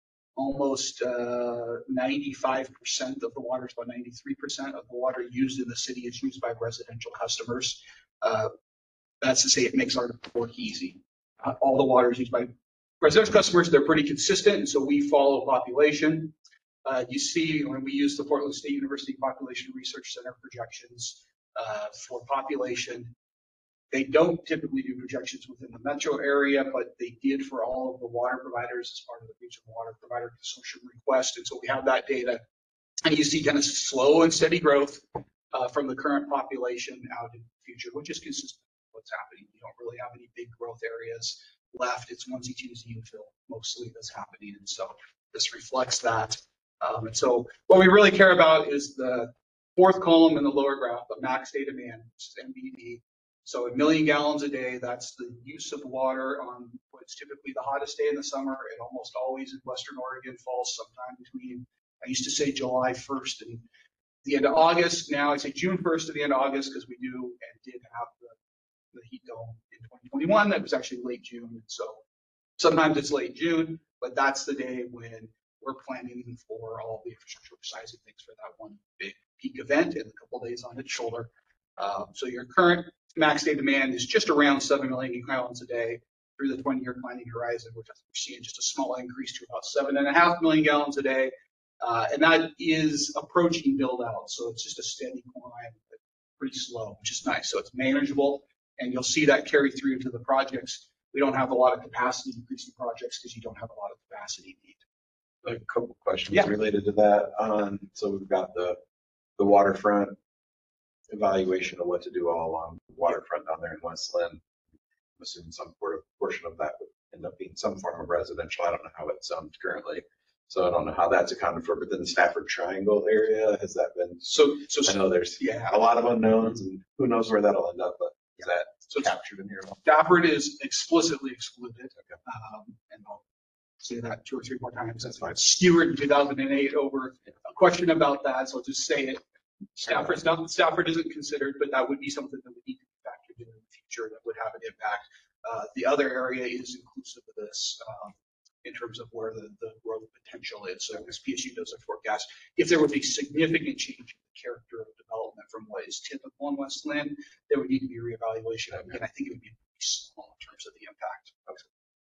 almost uh, ninety-five percent of the water, about ninety-three percent of the water used in the city is used by residential customers. Uh, that's to say it makes our work easy. Uh, all the water is used by residential customers. They're pretty consistent, and so we follow population. Uh, you see when we use the Portland State University Population Research Center projections uh, for population, they don't typically do projections within the metro area, but they did for all of the water providers as part of the Regional Water Provider Consortium request. And so we have that data. And you see kind of slow and steady growth uh, from the current population out in the future, which is consistent with what's happening. You don't really have any big growth areas left. It's onesie twosie infill mostly that's happening. And so this reflects that. Um, and so what we really care about is the fourth column in the lower graph, the max day demand, which is M B D. So a million gallons a day, that's the use of water on what's typically the hottest day in the summer. It almost always in Western Oregon falls sometime between, I used to say July first and the end of August. Now I say June first to the end of August because we do and did have the, the heat dome in twenty twenty-one. That was actually late June. And so sometimes it's late June, but that's the day when we're planning for all the infrastructure sizing things for that one big peak event and a couple of days on its shoulder. Um, so your current max day demand is just around seven million gallons a day through the twenty year planning horizon, which we're seeing just a small increase to about seven and a half million gallons a day. Uh, and that is approaching build out. So it's just a steady climb, but pretty slow, which is nice. So it's manageable, and you'll see that carry through to the projects. We don't have a lot of capacity increasing projects because you don't have a lot of capacity need. A couple questions Yeah. related to that. Um, so we've got the the waterfront evaluation of what to do all along the waterfront down there in West Linn. I'm assuming some sort of portion of that would end up being some form of residential. I don't know how it's zoned currently, so I don't know how that's accounted for. But then the Stafford Triangle area, has that been? So, so I know there's yeah, a lot of unknowns, and who knows where that'll end up. But is that so captured in here? Stafford is explicitly excluded, um, and I'll say that two or three more times. That's fine. Stewart in two thousand eight over a question about that, so I'll just say it. Stafford's not, Stafford isn't considered, but that would be something that would need to be factored in in the future that would have an impact. Uh, the other area is inclusive of this um, in terms of where the, the growth potential is. So as P S U does a forecast, if there would be significant change in the character of development from what is typical in West Linn, there would need to be reevaluation. Again, I think it would be pretty small in terms of the impact. Okay.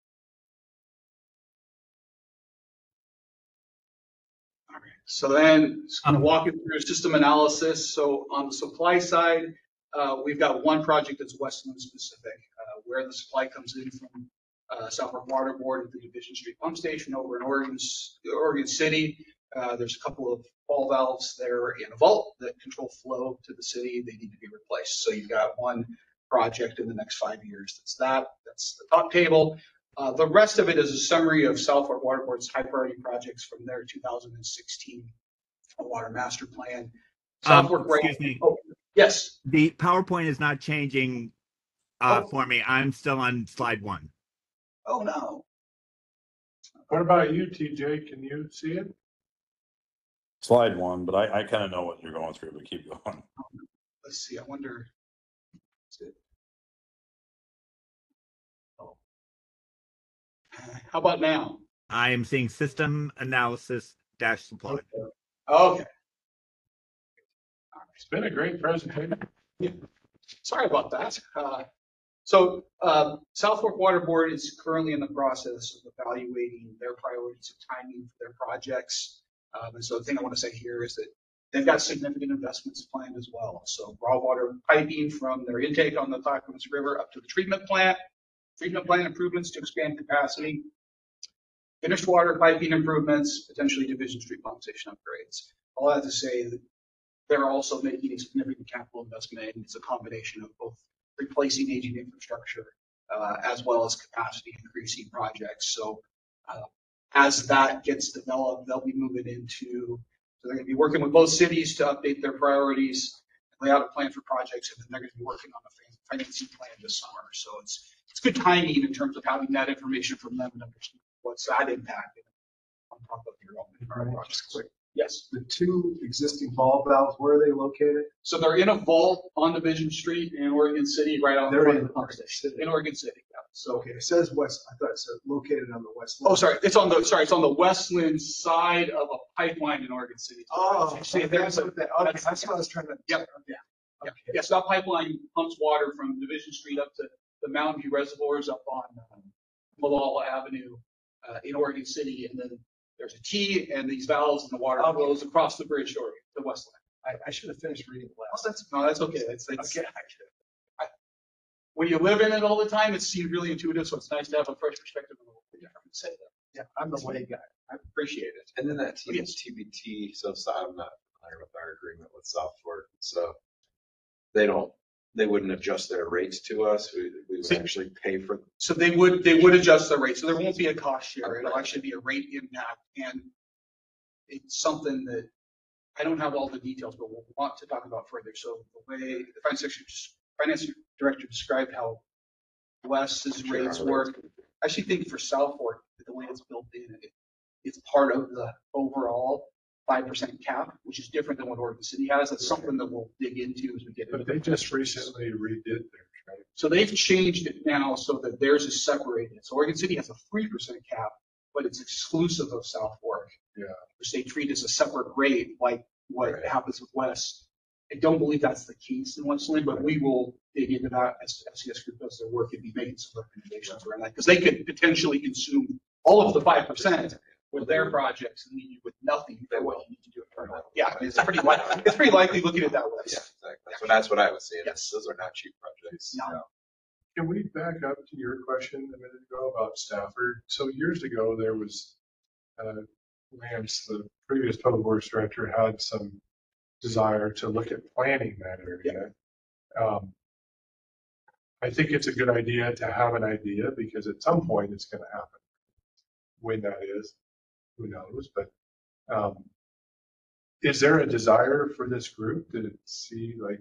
All right, so then just going to walk you through system analysis. So on the supply side, uh, we've got one project that's West Linn specific, uh, where the supply comes in from uh, South Fork Water Board at the Division Street Pump Station over in Oregon, Oregon City. Uh, there's a couple of ball valves there in a vault that control flow to the city. They need to be replaced. So you've got one project in the next five years. That's that. That's the top table. Uh, the rest of it is a summary of South Fork Water Board's high priority projects from their two thousand sixteen water master plan. South Um, Fork, right- excuse me. Oh, yes. The PowerPoint is not changing uh, Oh. for me. I'm still on slide one. Oh, no. What about you, T J? Can you see it? Slide one, but I, I kind of know what you're going through, but keep going. Let's see. I wonder. Is it- Oh. How about now? I am seeing system analysis dash supply. Okay. It's been a great presentation. Sorry about that. Uh, so uh, South Fork Water Board is currently in the process of evaluating their priorities and timing for their projects. Um, and so the thing I want to say here is that They've got significant investments planned as well. So raw water piping from their intake on the Clackamas River up to the treatment plant, treatment plant improvements to expand capacity, finished water piping improvements, potentially Division Street pump station upgrades. All that to say that they're also making a significant capital investment. It's a combination of both replacing aging infrastructure uh, as well as capacity increasing projects. So uh, as that gets developed, they'll be moving into, so they're going to be working with both cities to update their priorities, lay out a plan for projects, and then they're going to be working on a financing plan this summer. So it's it's good timing in terms of having that information from them and understanding what's that impact on top of your own projects. Just quick. Yes. The two existing ball valves, where are they located? So they're in a vault on Division Street in Oregon City, right out They're front in of the pump Oregon station. City. In Oregon City, yeah. So, Okay, it says west, I thought it said located on the west. oh, sorry, it's on the, sorry, it's on the Westland side of a pipeline in Oregon City. Oh, See, okay, there's that's a, what that, okay, that's- that's what I was trying to. Yep, okay. yeah. Okay. Yes, that pipeline pumps water from Division Street up to the Mountain View reservoirs up on um, Malala Avenue uh, in Oregon City. And then there's a T and these valves and the water Okay. flows across the bridge to Oregon, to Westland. I, I should have finished reading Oh, last. that's, no, that's okay. That's, that's, Okay. when you live in it all the time, it seems really intuitive. So it's nice to have a fresh perspective on what you're say that. Yeah, I'm the way guy. I appreciate it. And then that Oh, T yes. B T, so so I'm not familiar with our agreement with South Fork, so they don't, they wouldn't adjust their rates to us. We, we would See- actually pay for. So they would, they would adjust the rate. So there won't be a cost share. It'll actually be a rate impact. And it's something that I don't have all the details, but we'll want to talk about further. So the way the finance director, finance director described how Wes's rates work, I actually think for South Fork, the way it's built in, it, it's part of the overall five percent cap, which is different than what Oregon City has. That's something that we'll dig into as we get into But they the just recently redid theirs, right? So they've changed it now so that theirs is separated. So Oregon City has a three percent cap, but it's exclusive of South Fork. Yeah. Which they treat as a separate rate, like what Right. happens with West. I don't believe that's the case in Westland, but we will dig into that as S C S Group does their work and be making some recommendations around that. Because they could potentially consume all of the five percent with their projects and leave you with nothing for what you need to do. Yeah, I mean, it's pretty likely, it's pretty likely looking at it that way. Yeah, exactly. So that's what I was saying. Yes. Those are not cheap projects. No. Can we back up to your question a minute ago about Stafford? So years ago, there was, uh, Lance, the previous public works director, had some desire to look at planning that area. Um, I think it's a good idea to have an idea because at some point it's going to happen. When that is, who knows? But um, is there a desire for this group to see like?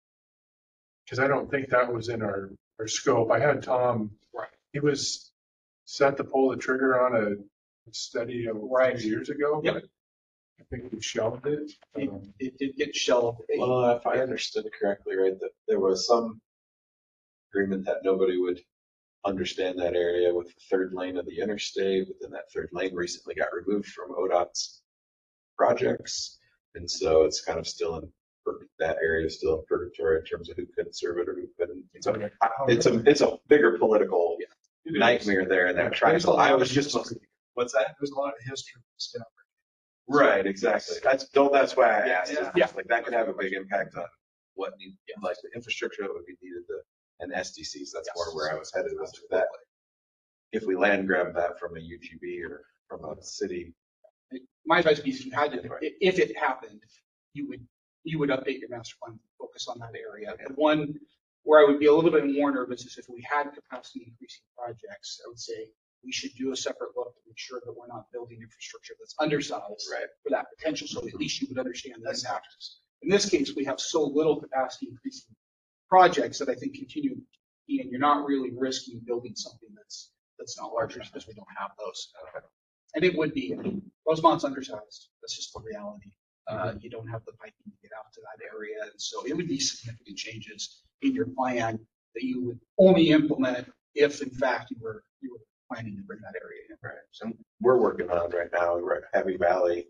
Because I don't think that was in our our scope. I had Tom. Right. He was set to pull the trigger on a study a Right. few years ago, Yep. but I think we shelved it. It, Um, it did get shelved. Well, if I understood correctly, right, that there was some agreement that nobody would understand that area with the third lane of the interstate, but then that third lane recently got removed from O D O T's projects. And so it's kind of still in, pur- that area is still in purgatory in terms of who could serve it or who couldn't. It's a, it's a, it's a bigger political nightmare there in that triangle. I was just, what's that? There's a lot of history with Stafford. Right, exactly. That's, don't, that's why I asked. Yeah. Yeah. Like that could have a big impact on what need, like the infrastructure that would be needed to, and S D Cs. That's more where I was headed with that. If we land grab that from a U G B or from a city. My advice would be if you had to, if if it happened, you would, you would update your master plan, focus on that area. The one where I would be a little bit more nervous is if we had capacity increasing projects, I would say we should do a separate look to make sure that we're not building infrastructure that's undersized Right. for that potential. So at least you would understand the impacts. In this case, we have so little capacity increasing projects that I think continue, and you're not really risking building something that's, that's not larger because we don't have those. And it would be, Rosemont's undersized. That's just the reality. Uh, you don't have the piping to get out to that area. And so it would be significant changes in your plan that you would only implement if in fact you were, you were planning to bring that area in. Right. So we're working on right now, we're at Heavy Valley.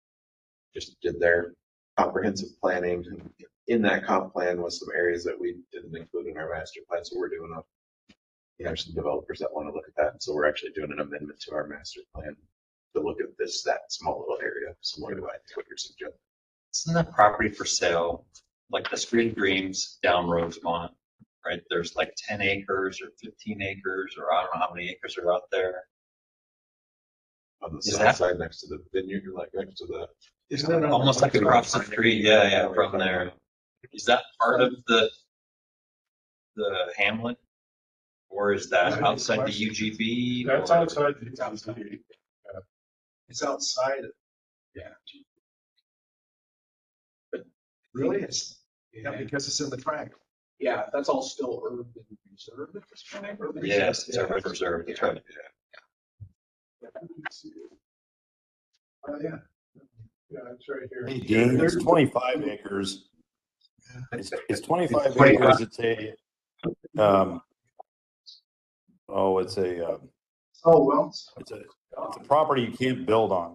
Just did their comprehensive planning. In that comp plan was some areas that we didn't include in our master plan. So we're doing a, you know, some developers that want to look at that. And so we're actually doing an amendment to our master plan to look at this, that small little area, similar to what you're suggesting. Isn't that property for sale, like the Street of Dreams down Rosemont, right? There's like ten acres or fifteen acres, or I don't know how many acres are out there. On the Is south that- side next to the vineyard, like next to the. Isn't that on- Almost like across the street, yeah, yeah, from there. Is that part of the, the hamlet? Or is that outside the U G B? That's or- outside the. It's outside. It's outside of. Yeah. Really? It's, yeah, Yeah, because it's in the triangle. yeah, that's all still urban reserve at this point. Urban Yes, it's reserve. urban preserve, that's right. Oh, yeah. Yeah, it's right here. Hey, Dean, it's twenty-five acres. It's, it's twenty-five It's twenty-five. acres. It's a, um, oh, it's a, um, Oh, well. it's a, it's a property you can't build on.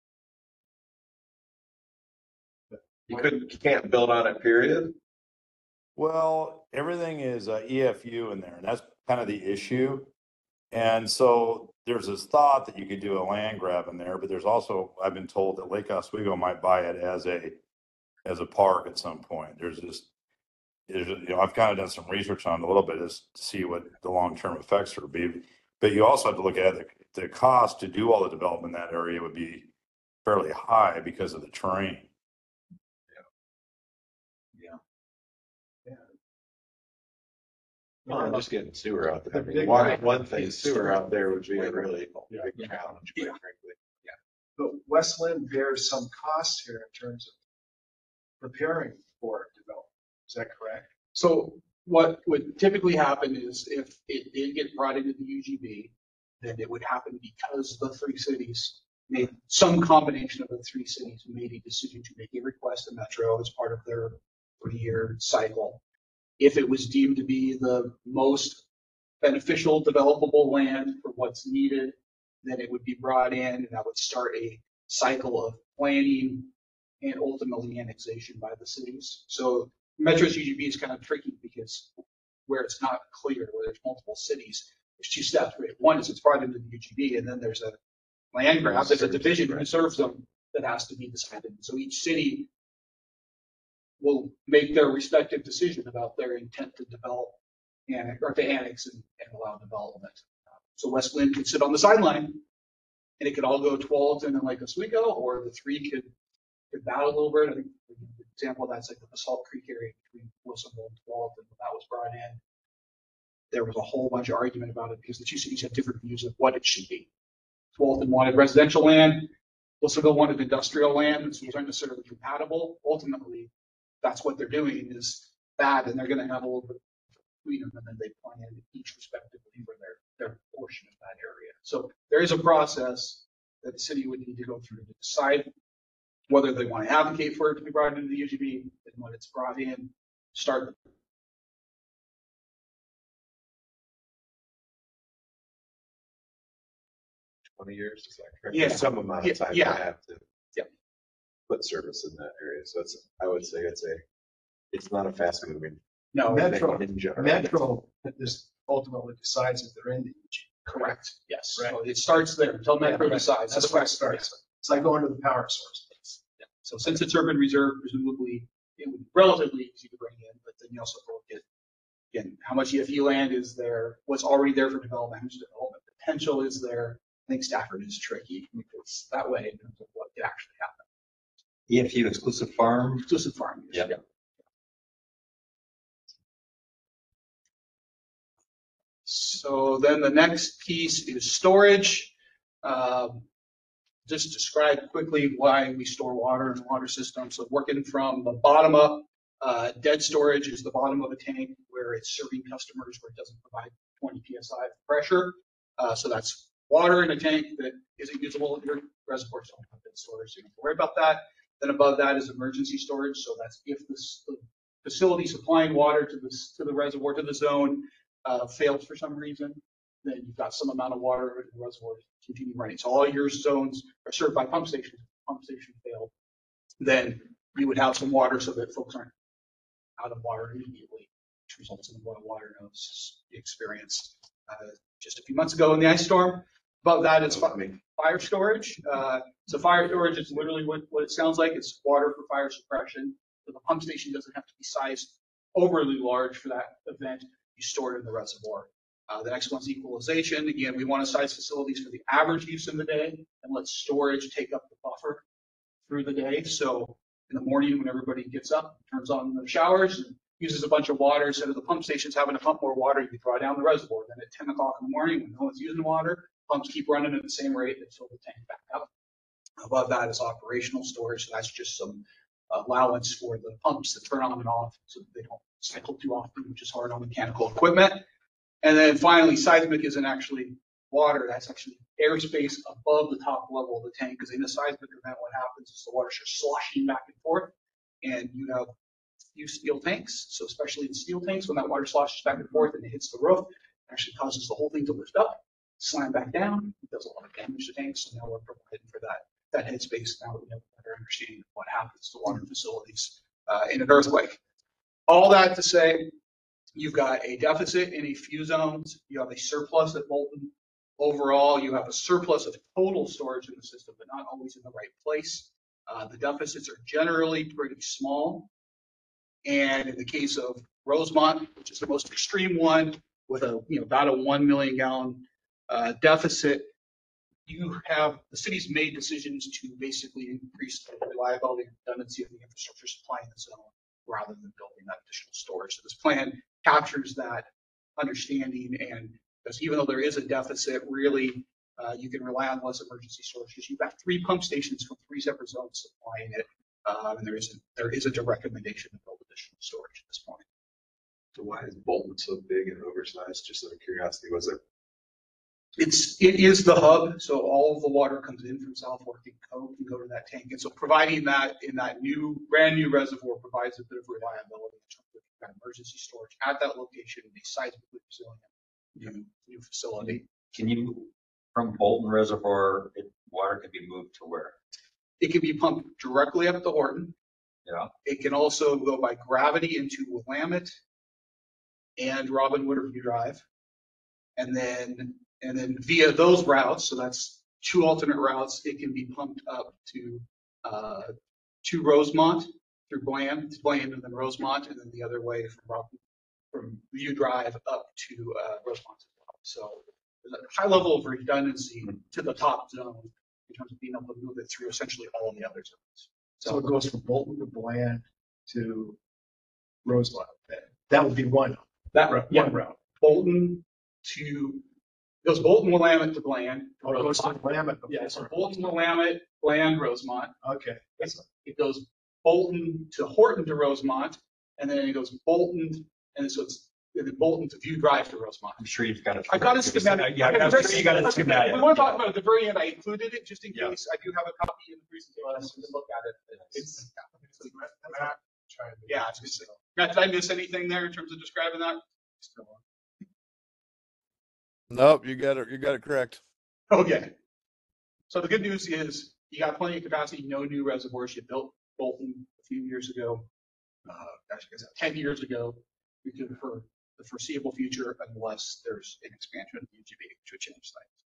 You couldn't, you can't build on it, period. Well, everything is uh, E F U in there, and that's kind of the issue. And so there's this thought that you could do a land grab in there, but there's also, I've been told that Lake Oswego might buy it as a, as a park at some point. There's just, there's, you know, I've kind of done some research on it a little bit as to see what the long-term effects would be. But you also have to look at the, the cost to do all the development in that area would be fairly high because of the terrain. Well, just getting sewer out there. I The mean, big one, one- one thing, sewer out there would be a really Yeah. big challenge, quite frankly. But Westland bears some costs here in terms of preparing for development. Is that correct? So what would typically happen is if it did get brought into the U G B, then it would happen because the three cities made, some combination of the three cities made a decision to make a request to Metro as part of their three-year cycle. If it was deemed to be the most beneficial developable land for what's needed, then it would be brought in and that would start a cycle of planning and ultimately annexation by the cities. So Metro's U G B is kind of tricky because where it's not clear, where there's multiple cities, there's two steps. Right? One is it's brought into the U G B and then there's a land grab, there's a division who serves them that has to be decided. So each city will make their respective decision about their intent to develop and, or to annex and, and allow development. So West Lynn could sit on the sideline and it could all go to Tualatin and Lake Oswego, or the three could, could battle over it. I think the example of that's like the Basalt Creek area between Wilsonville and Tualatin. When that was brought in, there was a whole bunch of argument about it because the two cities had different views of what it should be. Tualatin wanted residential land, Wilsonville wanted industrial land, and so those aren't necessarily compatible. Ultimately, that's what they're doing is that, and they're going to have a little bit of freedom, and then they plan each respectively for their, their portion of that area. So there is a process that the city would need to go through to decide whether they want to advocate for it to be brought into the U G B, and when it's brought in, start the Twenty years, is that correct? Yeah. Some amount Yeah, of time to yeah. have to. Yeah. Put service in that area, so it's, I would say it's a, it's not a fast moving. no. Metro, in general. Metro, this ultimately decides if they're in the U G. Correct. Yes. Right. So it starts there until Metro decides. That's where it starts. It's like going to the power source. Yeah. So since it's urban reserve, presumably it would be relatively easy to bring in, but then you also look at, again, how much E F U land is there, what's already there for development, how much development potential is there. I think Stafford is tricky because that way in terms of what could actually happen. E F U exclusive farm. Exclusive farm use. Yep. Yeah. So then the next piece is storage. Um, Just describe quickly why we store water in the water system. So working from the bottom up, uh, dead storage is the bottom of a tank where it's serving customers where it doesn't provide twenty P S I of pressure. Uh, so that's water in a tank that isn't usable. Your reservoirs don't have dead storage, so you don't have to worry about that. Then above that is emergency storage. So that's if this, the facility supplying water to this, to the reservoir, to the zone, uh, fails for some reason, then you've got some amount of water in the reservoir to continue running. So all your zones are served by pump stations. If the pump station failed, then you would have some water so that folks aren't out of water immediately, which results in what a water nose experienced uh, just a few months ago in the ice storm. Oh, Above that is fi- fire storage. Uh, so fire storage is literally what, what it sounds like. It's water for fire suppression. So the pump station doesn't have to be sized overly large for that event. You store it in the reservoir. Uh, the next one's equalization. Again, we want to size facilities for the average use in the day and let storage take up the buffer through the day. So in the morning when everybody gets up, turns on the showers and uses a bunch of water, instead of the pump stations having to pump more water, you draw down the reservoir. Then at ten o'clock in the morning when no one's using water, pumps keep running at the same rate and fill the tank back up. Above that is operational storage. So that's just some allowance for the pumps that turn on and off so that they don't cycle too often, which is hard on mechanical equipment. And then finally, seismic isn't actually water. That's actually airspace above the top level of the tank. Because in a seismic event, what happens is the water starts sloshing back and forth, and you have few steel tanks. So especially in steel tanks, when that water sloshes back and forth and it hits the roof, it actually causes the whole thing to lift up, slam back down. It does a lot of damage to tanks. So now we're providing for that that headspace. Now we have a better understanding of what happens to water facilities uh, in an earthquake. All that to say, you've got a deficit in a few zones. You have a surplus at Bolton. Overall, you have a surplus of total storage in the system, but not always in the right place. Uh, the deficits are generally pretty small. And in the case of Rosemont, which is the most extreme one, with a you know about a one million gallon uh, deficit, you have the city's made decisions to basically increase the reliability and redundancy of the infrastructure supply in the zone rather than building that additional storage. So this plan captures that understanding, and because even though there is a deficit, really uh, you can rely on less emergency storage because you've got three pump stations from three separate zones supplying it, um, and there is a, there is a direct recommendation to build additional storage at this point. So why is Bolton so big and oversized? Just out of curiosity, was it? It's, it is the hub, so all of the water comes in from South Fork and Cove can go to that tank. And so providing that in that new, brand new reservoir provides a bit of reliability in terms of that emergency storage at that location, a seismically resilient new, new facility. Can you, from Bolton Reservoir, it, water can be moved to where? It can be pumped directly up to Horton. Yeah. It can also go by gravity into Willamette and Robinwood or View Drive. And then And then via those routes, so that's two alternate routes, it can be pumped up to uh, to Rosemont through Bland, Bland and then Rosemont, and then the other way from Robin, from View Drive up to uh, Rosemont as well. So there's a high level of redundancy to the top zone in terms of being able to move it through essentially all the other zones. So it goes from Bolton to Bland to Rosemont. That would be one, that one yeah, route. Bolton to It goes Bolton, Willamette to Bland. Oh, it goes to Willamette before. Yeah, so Bolton, Willamette, Bland, Rosemont. Okay. It goes Bolton to Horton to Rosemont, and then it goes Bolton, and so it's and then Bolton to View Drive to Rosemont. I'm sure you've got a. I got a schematic. Yeah, I'm sure you got a schematic. We want to talk about it at the very end. I included it just in Yeah. case. I do have a copy in the presentation. So you can look at it. It's, Matt, trying to- yeah, I was just saying. Matt, did I miss anything there in terms of describing that? Nope, you got it. You got it correct. Okay. So the good news is you got plenty of capacity, no new reservoirs. You built Bolton a few years ago, uh, actually, I guess ten years ago. We could for the foreseeable future, unless there's an expansion of the U G B, which would change things.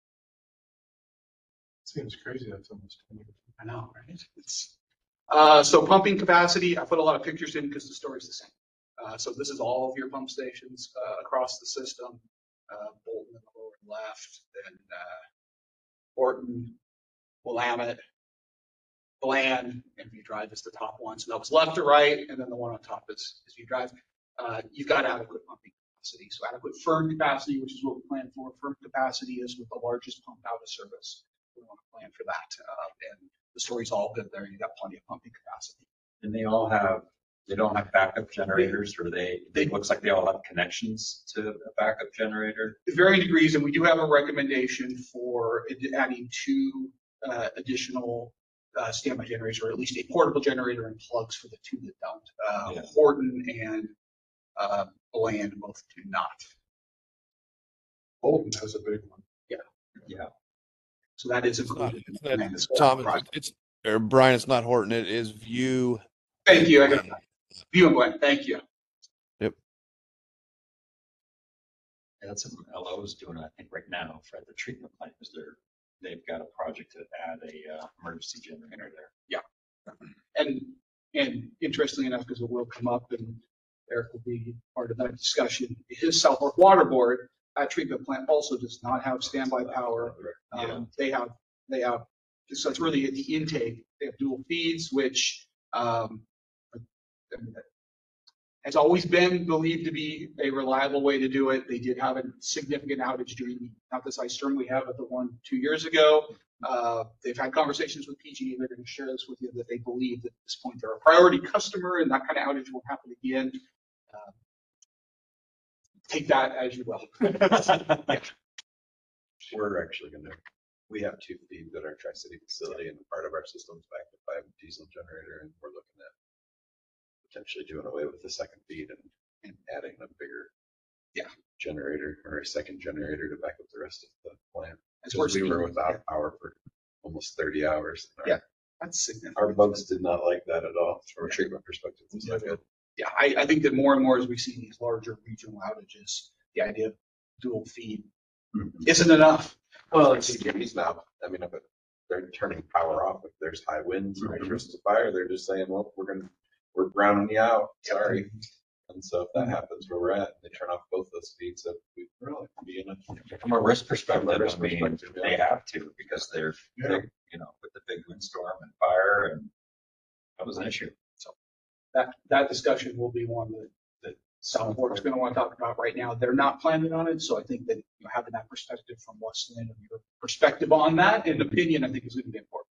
Seems crazy. That's almost ten years. I know, right? It's, uh, so pumping capacity, I put a lot of pictures in because the story's the same. Uh, so this is all of your pump stations uh, across the system. Uh, Bolton in the lower left, then uh, Horton, Willamette, Bland, and View Drive is the top one. So that was left to right, and then the one on top is, is View Drive. Uh, you've got adequate pumping capacity. So adequate firm capacity, which is what we plan for. Firm capacity is with the largest pump out of service. We want to plan for that. Uh, and the story's all good there. You've got plenty of pumping capacity. And they all have, they don't have backup generators, or they, it looks like they all have connections to a backup generator. Varying degrees, and we do have a recommendation for adding two uh, additional uh, standby generators, or at least a portable generator and plugs for the two that don't. Uh, Yeah. Horton and uh, Bland both do not. Bolton has a big one. Yeah. So that is It's not, included. it's in not- the plan. Tom, Right. it's, it's or Brian, it's not Horton. It is View. Thank you. I got that. View and Bland. Thank you. Yep. Yeah, that's something L O is doing, I think, right now for the treatment plant, is they're, they've got a project to add a, uh, emergency generator there. And, and interestingly enough, because it will come up and Eric will be part of that discussion, his South Fork Water Board, that treatment plant also does not have standby power. Yeah. Um, they have, they have, so it's really the intake. They have dual feeds, which, um, has always been believed to be a reliable way to do it. They did have a significant outage during, not this ice storm we had, but the one two years ago. Uh, they've had conversations with P G. They're going to share this with you, that they believe that at this point they're a priority customer and that kind of outage won't happen again. Uh, take that as you will. Yeah. We're actually gonna, we have two feeds at our Tri-City facility, and part of our system's backed up by a diesel generator, and we're looking at potentially doing away with the second feed and, and adding a bigger yeah. generator or a second generator to back up the rest of the plant. As Because we speaking, were without yeah. power for almost thirty hours. Our, Yeah, that's significant. our bugs did not like that at all from a treatment perspective. It's not good. Yeah, I, I think that more and more as we see these larger regional outages, the idea of dual feed Mm-hmm. isn't enough. Well, it's P Gs now. I mean, if it, they're turning power off, if there's high winds or interest to fire, they're just saying, well, we're going to, we're browning you out. Sorry. And so if that happens where we're at, they turn off both those feeds, so we really be in a. From a risk perspective, From a risk I mean, perspective, yeah. they have to, because they're, Yeah. big, you know, with the big windstorm and fire, and that was an issue. So that, that discussion will be one that, that South Fork is going to want to talk about right now. They're not planning on it. So I think that, you know, having that perspective from Westland and your perspective on that and opinion, I think is going to be important.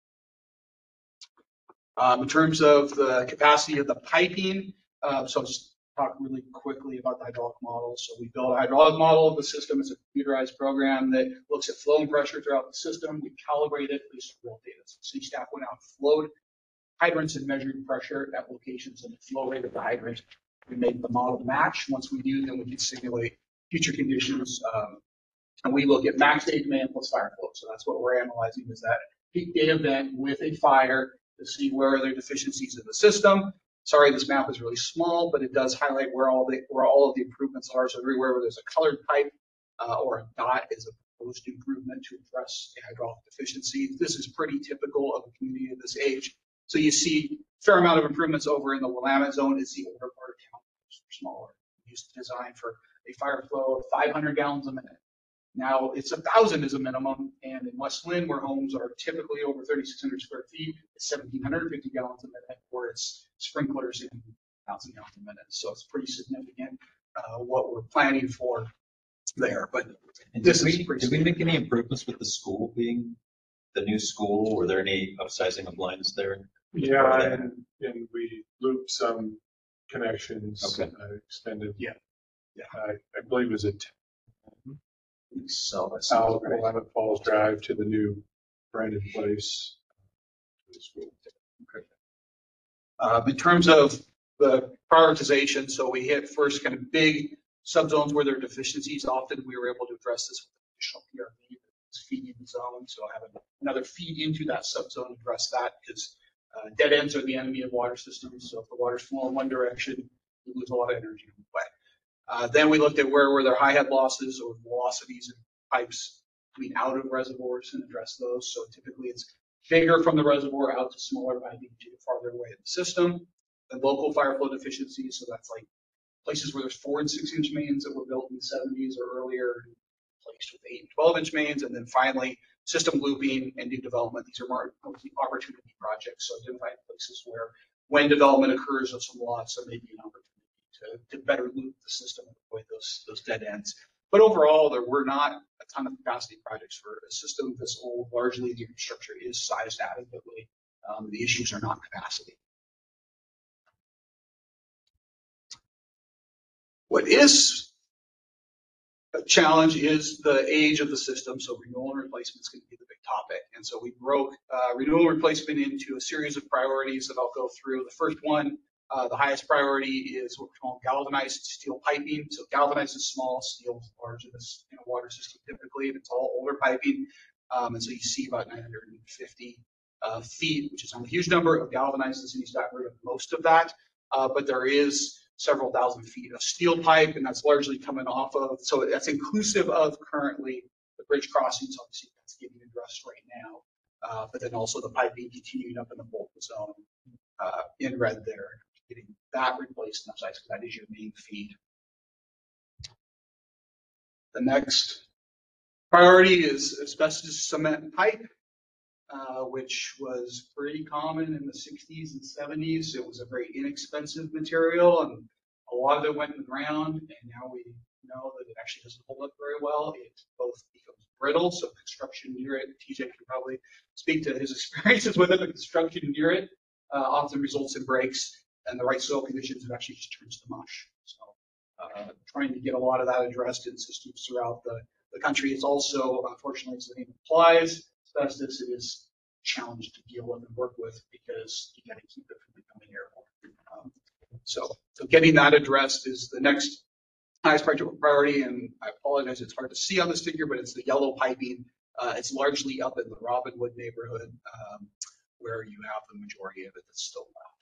Um, in terms of the capacity of the piping, uh, so I'll just talk really quickly about the hydraulic model. So we built a hydraulic model of the system. It's a computerized program that looks at flow and pressure throughout the system. We calibrate it based on real data. So city staff went out, flowed hydrants and measured pressure at locations and the flow rate of the hydrant. We made the model match. Once we do, then we can simulate future conditions. Um, and we look at max day demand plus fire flow. So that's what we're analyzing, is that peak day event with a fire to see where are there deficiencies in the system. Sorry, this map is really small, but it does highlight where all the where all of the improvements are. So everywhere where there's a colored pipe uh, or a dot is a proposed improvement to address a hydraulic deficiency. This is pretty typical of a community of this age. So you see a fair amount of improvements over in the Willamette zone. Is the older part of town, smaller. We used to design for a fire flow of five hundred gallons a minute. Now it's a thousand is a minimum, and in West Lynn, where homes are typically over thirty-six hundred square feet, it's one thousand seven hundred fifty gallons a minute, where it's sprinklers in one thousand gallons a minute. So it's pretty significant uh, what we're planning for there. But And this did is we, pretty did we make any improvements with the school being the new school? Were there any upsizing of lines there? Yeah, and, and we looped some connections, Okay. uh, extended. Yeah. Yeah. I, I believe it was a So that's South Willamette Falls Drive to the new Brandon Place. to the school. Uh, in terms of the prioritization, so we hit first kind of big subzones where there are deficiencies. Often we were able to address this with additional P R V that's feeding the zone. So having another feed into that subzone, address that, because uh, dead ends are the enemy of water systems. So if the water's flowing one direction, we lose a lot of energy in the way. Uh, then we looked at where were there high head losses or velocities in pipes coming out of reservoirs and address those. So typically it's bigger from the reservoir out to smaller piping to farther away in the system. And local fire flow deficiencies, so that's like places where there's four and six inch mains that were built in the seventies or earlier, replaced with eight and twelve inch mains. And then finally, system looping and new development. These are more opportunity projects. So identifying places where when development occurs of some lots, there may be an opportunity to, to better loop the system and avoid those, those dead ends. But overall, there were not a ton of capacity projects for a system this old. Largely, the infrastructure is sized adequately. Um, the issues are not capacity. What is a challenge is the age of the system. So renewal and replacement is going to be the big topic. And so we broke uh, renewal and replacement into a series of priorities that I'll go through. The first one, Uh, the highest priority is what we call galvanized steel piping. So galvanized is small, steel is large in, this, in a water system typically, and it's all older piping. Um, and so you see about nine hundred fifty uh, feet, which is not a huge number of galvanized in city stack. We're doing most of that, uh, but there is several thousand feet of steel pipe, and that's largely coming off of, so that's inclusive of currently the bridge crossings, obviously that's getting addressed right now. Uh, but then also the piping continuing up in the Bolton zone, uh, in red there, getting that replaced in the sites, because that is your main feed. The next priority is asbestos cement pipe, uh, which was pretty common in the sixties and seventies. It was a very inexpensive material, and a lot of it went in the ground, and now we know that it actually doesn't hold up very well. It both becomes brittle, so construction near it, T J can probably speak to his experiences with it, but construction near it uh, often results in breaks, and the right soil conditions, it actually just turns to mush. So uh, trying to get a lot of that addressed in systems throughout the, the country. It's also, unfortunately, as the name implies, asbestos, it is a challenge to deal with and work with because you got to keep it from becoming airborne. Um, so, so getting that addressed is the next highest priority, and I apologize, it's hard to see on this figure, but it's the yellow piping. Uh, it's largely up in the Robinwood neighborhood um, where you have the majority of it that's still left.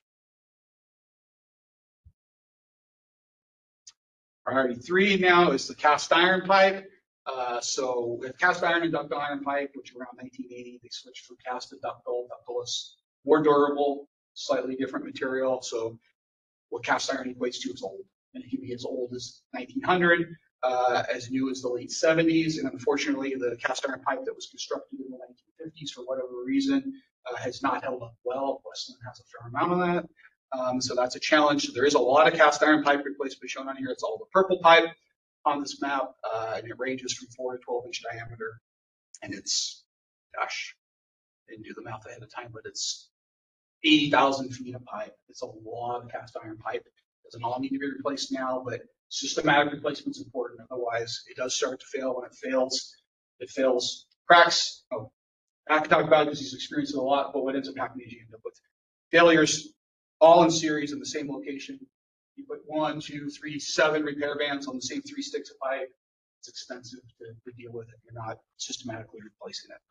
Priority three now is the cast iron pipe. Uh, so with cast iron and ductile iron pipe, which around nineteen eighty, they switched from cast to ductile. Ductile is more durable, slightly different material. So what cast iron equates to is old. And it can be as old as nineteen hundred, uh, as new as the late seventies. And unfortunately, the cast iron pipe that was constructed in the nineteen fifties, for whatever reason, uh, has not held up well. Westland has a fair amount of that. Um, so that's a challenge. So there is a lot of cast iron pipe replacement shown on here. It's all the purple pipe on this map, uh, and it ranges from four to twelve inch diameter. And it's, gosh, I didn't do the math ahead of time, but it's eighty thousand feet of pipe. It's a lot of cast iron pipe. Doesn't all need to be replaced now, but systematic replacement is important. Otherwise, it does start to fail. When it fails, it fails, cracks. Oh, I can talk about it because he's experienced it a lot, but what ends up happening is you end up with failures all in series in the same location. You put one, two, three, seven repair vans on the same three sticks of pipe. It's expensive to, to deal with if you're not systematically replacing it.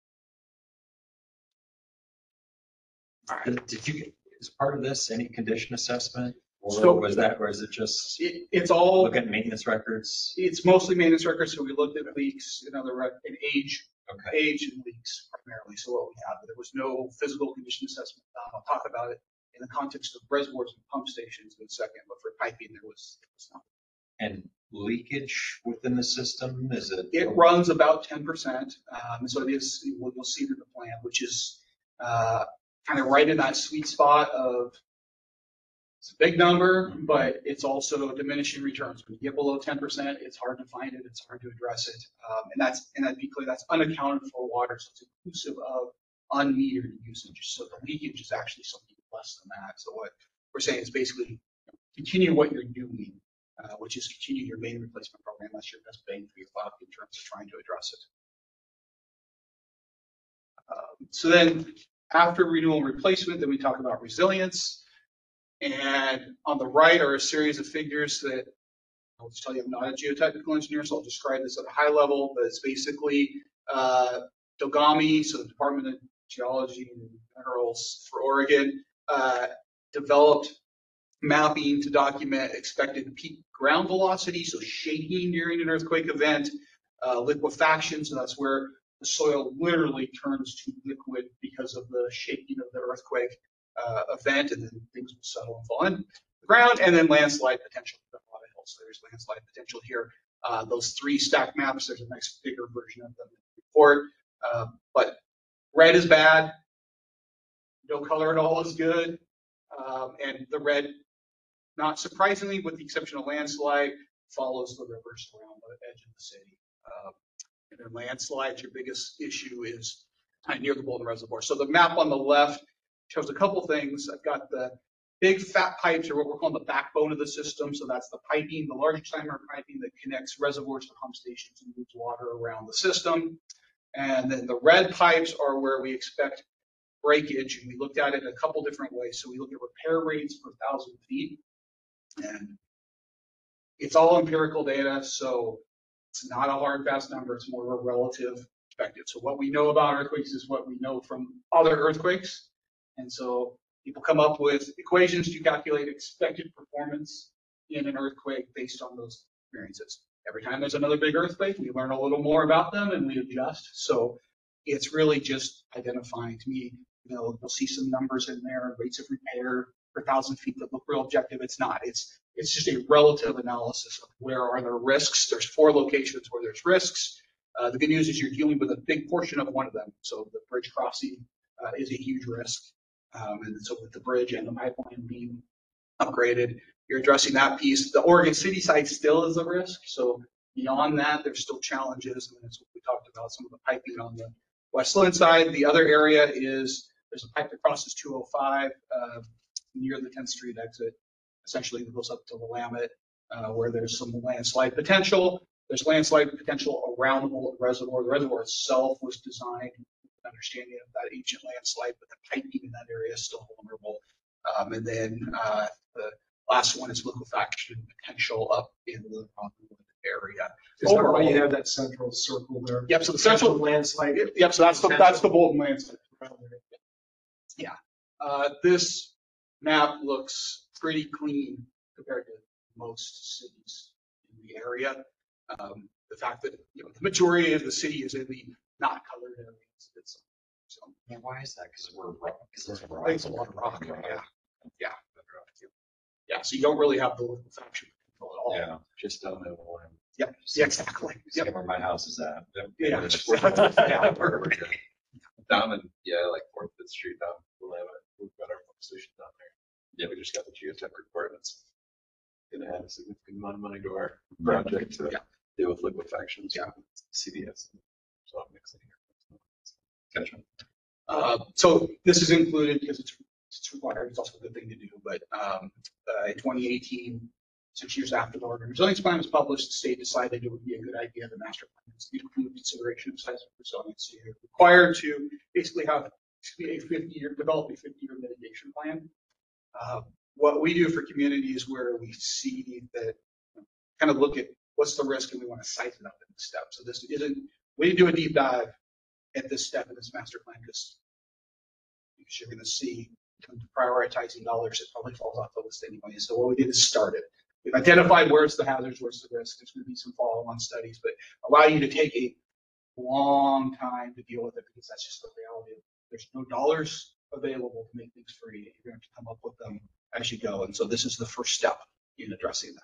All right. Did you get, is part of this any condition assessment? Or So- was that, or is it just It, it's all, look at maintenance records? it's mostly maintenance records. So we looked at leaks and other, rec- and age, Okay. age and leaks primarily. So what we have, there was no physical condition assessment. Um, I'll talk about it in the context of reservoirs and pump stations in a second, but for piping, there was, there was not. And leakage within the system, is it? It runs about ten percent. Um, so it is, you'll, you'll see it in the plan, which is uh, kind of right in that sweet spot of, it's a big number, but it's also diminishing returns. When you get below ten percent, it's hard to find it, it's hard to address it. Um, and that's, and that'd be clear, that's unaccounted for water, so it's inclusive of unmetered usage. So the leakage is actually something less than that. So what we're saying is basically continue what you're doing, uh, which is continue your main replacement program. That's your best bang for your buck in terms of trying to address it. Um, so then after renewal and replacement, then we talk about resilience. And on the right are a series of figures that I'll just tell you I'm not a geotechnical engineer, so I'll describe this at a high level, but it's basically uh, DOGAMI, so the Department of Geology and Minerals for Oregon, uh, developed mapping to document expected peak ground velocity, so shaking during an earthquake event, uh, liquefaction, so that's where the soil literally turns to liquid because of the shaking of the earthquake uh, event, and then things will settle and fall in the ground, and then landslide potential. A lot of hills, there's landslide potential here. Uh, those three stack maps, there's a nice bigger version of them in the report, uh, but red is bad, no color at all is good, um, and the red, not surprisingly, with the exception of landslide, follows the rivers around the edge of the city. Uh, and then landslides, your biggest issue is near the Bolton Reservoir. So the map on the left shows a couple things. I've got the big fat pipes, or what we're calling the backbone of the system. So that's the piping, the large diameter piping that connects reservoirs to pump stations and moves water around the system. And then the red pipes are where we expect breakage, and we looked at it a couple different ways. So we look at repair rates per thousand feet, and it's all empirical data, so it's not a hard, fast number. It's more of a relative perspective. So what we know about earthquakes is what we know from other earthquakes, and so people come up with equations to calculate expected performance in an earthquake based on those experiences. Every time there's another big earthquake, we learn a little more about them and we adjust. So it's really just identifying. To me, you know, you'll see some numbers in there, rates of repair per thousand feet that look real objective. It's not. It's it's just a relative analysis of where are there risks. There's four locations where there's risks. Uh, the good news is you're dealing with a big portion of one of them. So the bridge crossing uh, is a huge risk. Um, and so with the bridge and the pipeline being upgraded, you're addressing that piece. The Oregon City side still is a risk. So beyond that, there's still challenges. And that's what we talked about, some of the piping on the West Lynn side. The other area is there's a pipe that crosses two oh five uh, near the tenth Street exit, essentially that goes up to Willamette, uh, where there's some landslide potential. There's landslide potential around the Bullet Reservoir. The reservoir itself was designed with an understanding of that ancient landslide, but the piping in that area is still vulnerable. Um, and then uh, the last one is liquefaction potential up in the Rockwood area. Is that why Overall- you have that central circle there? Yep. So the central landslide. Yep. So that's the that's the Bolton landslide. Yeah. Uh, this map looks pretty clean compared to most cities in the area. Um, the fact that you know the majority of the city is in the not colored areas. It's, so Yeah, why is that? Because we're rock. Because there's rock. it's a lot of rock. Yeah. Yeah. Yeah. So you don't really have the liquefaction control at all. Yeah, just don't know where. Yep. Yeah, exactly. See Yep. where my house is at. Yeah. Yeah, we're- we're good. Down in, yeah, like Fourth, Fifth Street down, we'll have it. We've got our pump station down there. Yeah, we just got the geotech report and it's gonna add a significant amount of money to our project to Yeah. deal with liquefaction. Yeah. C D S. So I'm mixing here. Gotcha. Uh, so this is included because it's, it's required. It's also a good thing to do. But um, uh, in twenty eighteen, six years after the Oregon Resilience Plan was published, the state decided it would be a good idea to master plan to include consideration of seismic resiliency. You're required to basically have a fifty-year, develop a fifty-year mitigation plan. Uh, what we do for communities where we see that, kind of look at what's the risk and we want to size it up in the step. So this isn't, we didn't do a deep dive at this step in this master plan because because you're going to see come to prioritizing dollars, it probably falls off the list anyway. So what we did is start it. We've identified where's the hazards, where's the risk. There's going to be some follow-on studies, but allow you to take a long time to deal with it because that's just the reality of it. There's no dollars available to make things free. You're going to have to come up with them as you go. And so this is the first step in addressing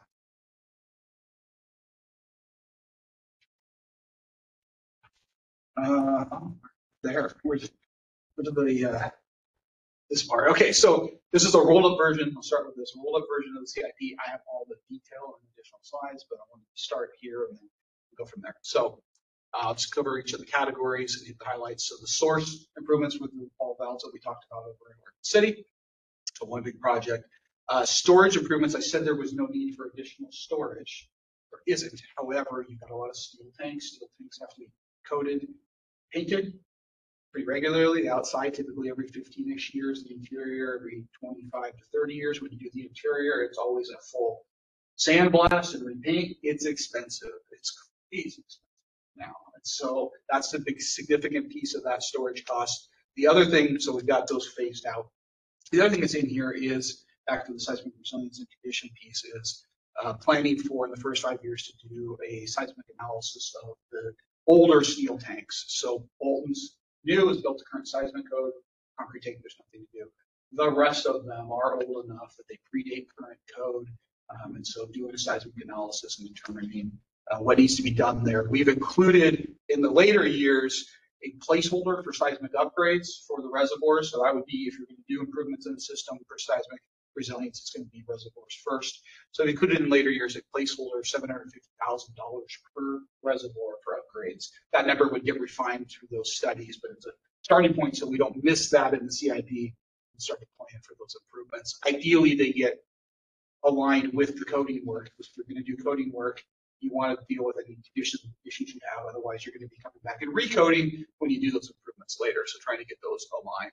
that. Uh, oh, there, where's, where's the, uh, this part. Okay, so this is a rolled-up version. I'll start with this rolled-up version of the C I P. I have all the detail and additional slides, but I wanted to start here and then go from there. So uh, I'll just cover each of the categories and hit the highlights. So the source improvements with the fall valves that we talked about over in Oregon City. So one big project. Uh, storage improvements. I said there was no need for additional storage. There isn't. However, you've got a lot of steel tanks. Steel tanks have to be coated, painted pretty regularly. The outside, typically every fifteen-ish years. The interior, every twenty-five to thirty years. When you do the interior, it's always a full sandblast and repaint. It's expensive. It's crazy expensive now. And so that's a big significant piece of that storage cost. The other thing, so we've got those phased out. The other thing that's in here is, back to the seismic resilience and condition piece, is uh, planning for in the first five years to do a seismic analysis of the older steel tanks. So Bolton's new is built to current seismic code. Concrete tank, there's nothing to do. The rest of them are old enough that they predate current code. Um, and so doing a seismic analysis and determining uh, what needs to be done there. We've included in the later years a placeholder for seismic upgrades for the reservoirs. So that would be if you're going to do improvements in the system for seismic resilience, it's going to be reservoirs first. So we included in later years a placeholder of seven hundred fifty thousand dollars per reservoir for upgrades. That number would get refined through those studies, but it's a starting point so we don't miss that in the C I P and start to plan for those improvements. Ideally, they get aligned with the coding work. If you're going to do coding work, you want to deal with any condition issues you have. Otherwise, you're going to be coming back and recoding when you do those improvements later. So trying to get those aligned.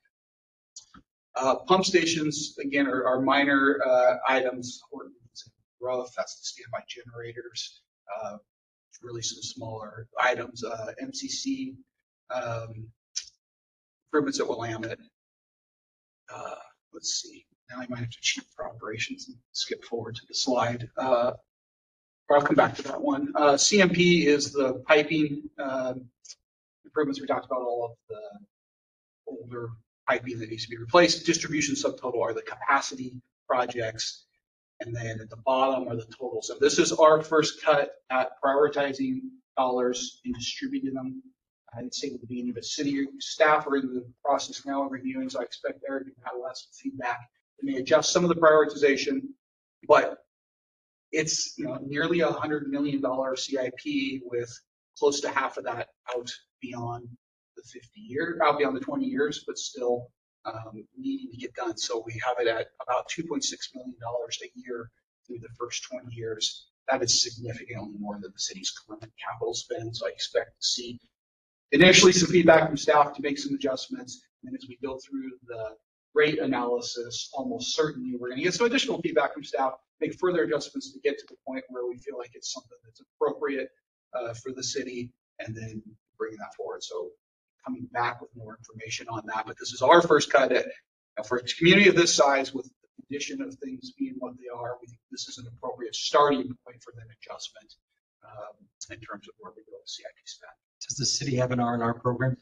Uh, pump stations, again, are, are minor uh, items. Rough, that's the standby generators. Uh, really some smaller items. Uh, M C C um, improvements at Willamette. Uh, let's see. now I might have to cheat for operations and skip forward to the slide. Uh, I'll come back to that one. Uh, C M P is the piping uh, improvements. We talked about all of the older piping that needs to be replaced. Distribution subtotal are the capacity projects. And then at the bottom are the totals. So this is our first cut at prioritizing dollars and distributing them. I didn't say at the beginning, but city staff are in the process now of reviewing, so I expect Eric to have lots of feedback. They may adjust some of the prioritization, but it's, you know, nearly a hundred million dollar C I P with close to half of that out beyond the fifty year, out beyond the twenty years, but still um, needing to get done. So we have it at about two point six million dollars a year through the first twenty years. That is significantly more than the city's current capital spend. So I expect to see initially some feedback from staff to make some adjustments. And then as we go through the rate analysis, almost certainly we're going to get some additional feedback from staff, make further adjustments to get to the point where we feel like it's something that's appropriate uh, for the city, and then bringing that forward. So coming back with more information on that. But this is our first cut at, for a community of this size with the condition of things being what they are, we think this is an appropriate starting point for that adjustment um, in terms of where we go to C I P spend. Does the city have an R and R program?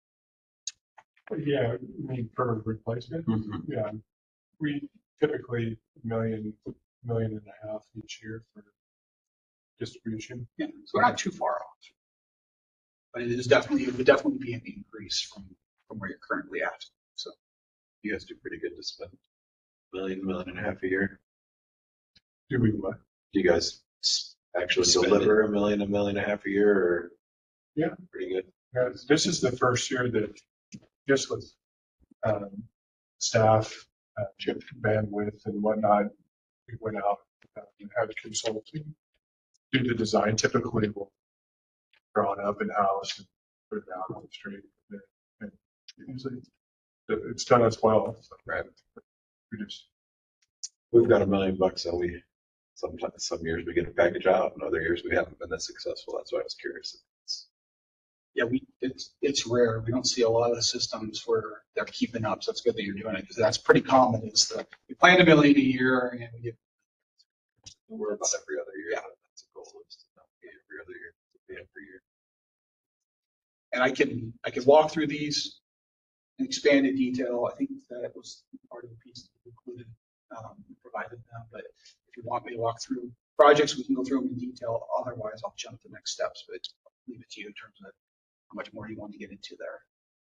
Yeah, I mean, for replacement, Mm-hmm. yeah, we typically million, million and a half each year for distribution. Yeah, so we're not too far off. But it is definitely, it would definitely be an increase from, from where you're currently at. So You guys do pretty good to spend a million, million and a half a year. Do we what? Do you guys s- actually Spend deliver a million, a million and a half a year, or? Yeah. Pretty good. Yeah, this is the first year that just with um, staff, uh, chip bandwidth and whatnot, we went out uh, and had consulting do the design. Typically, we'll draw it up in house and put it out on the street. And usually, it's done as well. So Right. we just We've got a million bucks, and we sometimes some years we get a package out, and other years we haven't been that successful. That's why I was curious. It's, yeah, we it's it's rare. We don't see a lot of systems where they're keeping up. So it's good that you're doing it because that's pretty common. Is that we plan a million a year and we get we're about every other year. That's a goal, is to not be every other year, to be every year. and I can I can walk through these in expanded detail. I think that was part of the piece that we included, um, provided them. But if you want me to walk through projects, we can go through them in detail. Otherwise, I'll jump to next steps. But leave it to you in terms of how much more you want to get into there.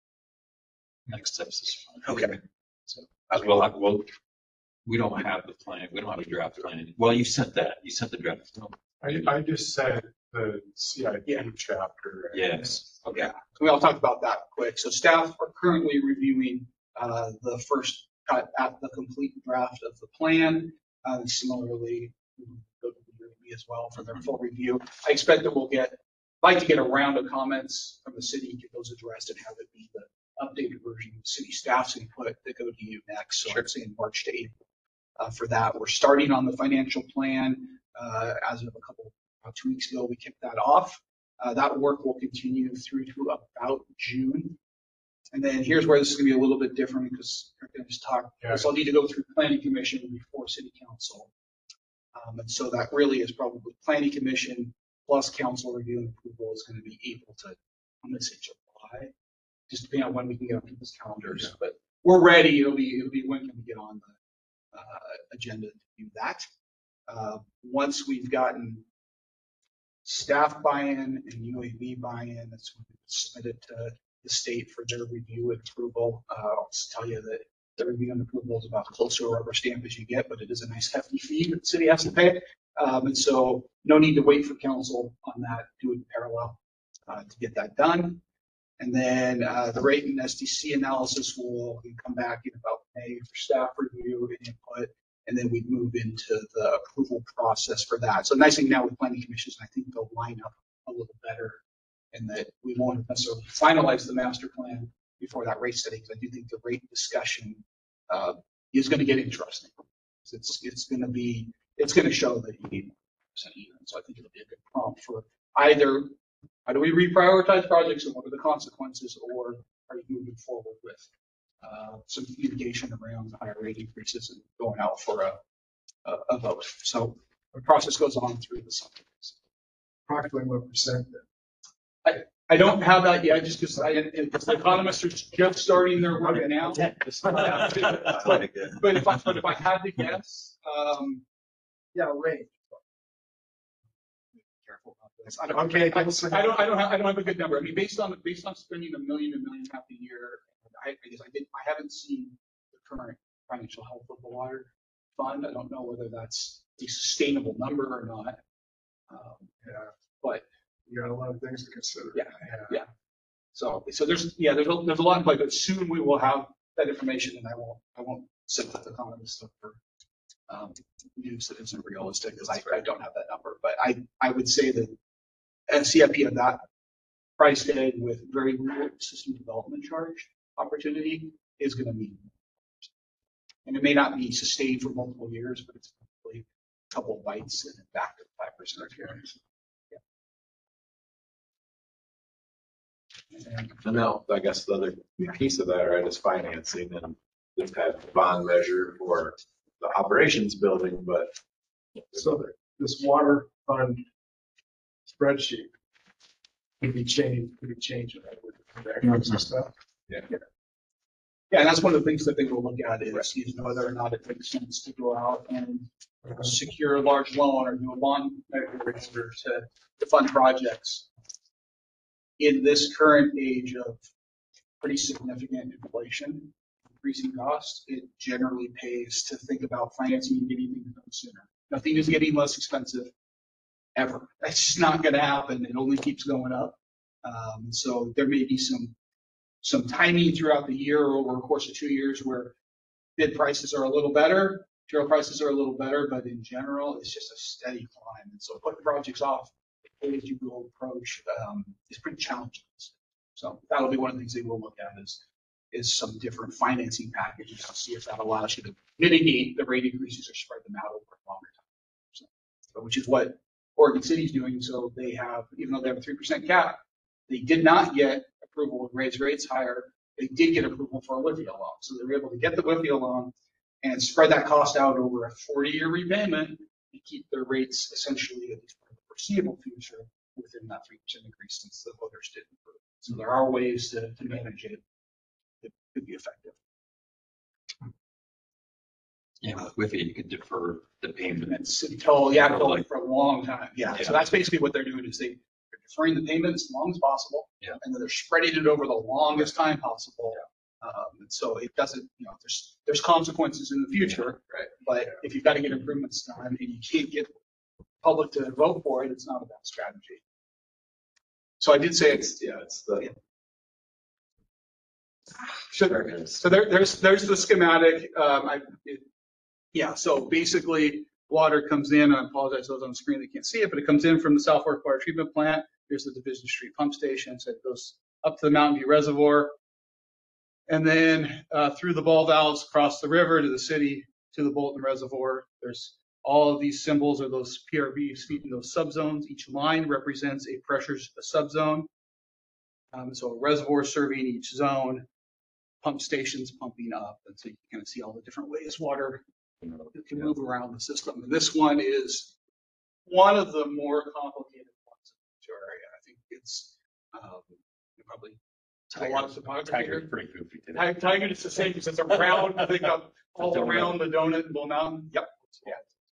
Next steps is fine. Okay. So as well, I- well, we don't have the plan. We don't have a draft plan. Well, you sent that. You sent the draft. I, I just said the C I P Yeah. chapter. Yes. Okay. Yeah, so we all talked about that quick. So staff are currently reviewing uh, the first cut at the complete draft of the plan. Uh, Similarly, go to the U A B as well for their full review. I expect that we'll get, like to get a round of comments from the city, get those addressed and have it be the updated version of city staff's input that go to you next. So I'd say in March to April. Uh, for that, we're starting on the financial plan. Uh, as of a couple, about two weeks ago, we kicked that off. Uh, that work will continue through to about June. And then here's where this is going to be a little bit different because we're going to just talk. Yeah. So I'll need to go through planning commission before city council. Um, and so that really is probably planning commission plus council review and approval is going to be April to, I'm going to say July, just depending on when we can get on people's calendars. Yeah. But we're ready. It'll be, it'll be when can we get on the uh, agenda to do that. Uh, once we've gotten staff buy-in and U A B buy-in, that's when it's submitted to the state for their review and approval. Uh, I'll just tell you that the review and approval is about close to a rubber stamp as you get, but it is a nice hefty fee that the city has to pay. Um, and so no need to wait for council on that, do it in parallel uh, to get that done. And then uh, the rate and S D C analysis will come back in about May for staff review and input. And then we'd move into the approval process for that. So the nice thing now with planning commissions, I think they'll line up a little better and that we won't necessarily finalize the master plan before that rate study, because I do think the rate discussion uh, is going to get interesting. It's it's going to be, it's going to show that you need one percent even. So I think it'll be a good prompt for either how do we reprioritize projects and what are the consequences, or are you moving forward with uh, some communication around the higher rate increases and going out for a, a, a vote. So the process goes on through the summer. Approximately what percent then? I don't have that yet, just because I, it's the economists are just starting their work now. But but if I, but if I had to guess, um, Yeah, range. careful about this. I don't, Okay, I, give us a- I don't, I don't have, I don't have a good number. I mean, based on, based on spending a million, a million and a half a year, I, I guess I did, I haven't seen the current financial health of the water fund. I don't know whether that's a sustainable number or not. Um, Yeah, but you got a lot of things to consider. Yeah, yeah. So, so there's, yeah, there's a, there's a lot in play, but soon we will have that information, and I won't, I won't set the economist up for um, news that isn't realistic, because I, I don't have that number. But I, I would say that S C I P of that price tag with very little system development charge opportunity is going to mean, and it may not be sustained for multiple years, but it's probably a couple of bites and back to five percent returns. And And now, I guess the other piece of that, right, is financing, and we've had a bond measure for the operations building, but So this water fund spreadsheet could be changed, could be changed right, with the projections and stuff. Yeah, and that's one of the things that they will look at is, is whether or not it makes sense to go out and secure a large loan or do a bond measure to, to fund projects. In this current age of pretty significant inflation, increasing costs, it generally pays to think about financing and getting things done sooner. Nothing is getting less expensive ever. That's just not going to happen. It only keeps going up. Um, so there may be some some timing throughout the year or over a course of two years where bid prices are a little better, material prices are a little better, but in general, it's just a steady climb. And so putting projects off as you go approach um, is pretty challenging. So that'll be one of the things they will look at is is some different financing packages to see if that allows you to mitigate the rate increases or spread them out over a longer time. So, but which is what Oregon City is doing. So they have, even though they have a three percent cap, they did not get approval to raise rates higher. They did get approval for a W I F I A loan. So they were able to get the W I F I A loan and spread that cost out over a forty year repayment and keep their rates essentially, at least for the foreseeable future, within that three percent increase since the voters didn't approve. So there are ways to, to manage it that could be effective. Yeah, with W I F I A, you could defer the payment. It's until, yeah, until for a long time. Yeah. Yeah. So that's basically what they're doing is they, they're deferring the payment as long as possible. Yeah. And then they're spreading it over the longest time possible. Um, and so it doesn't, you know, there's, there's consequences in the future. Right. But if you've got to get improvements done and you can't get public to vote for it, it's not a bad strategy. So I did say it's, it's, yeah, it's the. so, so there, there's, there's the schematic. Um, I, it, yeah, so basically water comes in, I apologize, those on the screen, they can't see it, but it comes in from the South Fork Water Treatment Plant. Here's the Division Street Pump Station. So it goes up to the Mountain View Reservoir. And then uh, through the ball valves across the river to the city, to the Bolton Reservoir. There's all of these symbols are those P R Bs feeding those subzones. Each line represents a pressure a subzone. Um, so a reservoir serving each zone, pump stations pumping up. And so you can kind of see all the different ways water can move around the system. And this one is one of the more complicated ones in the area. I think it's um, probably a lot of topography. Tiger's pretty goofy today. Tiger, Tiger is the same because it's around, I think, up all around the donut and Bull Mountain. Yep. Yeah.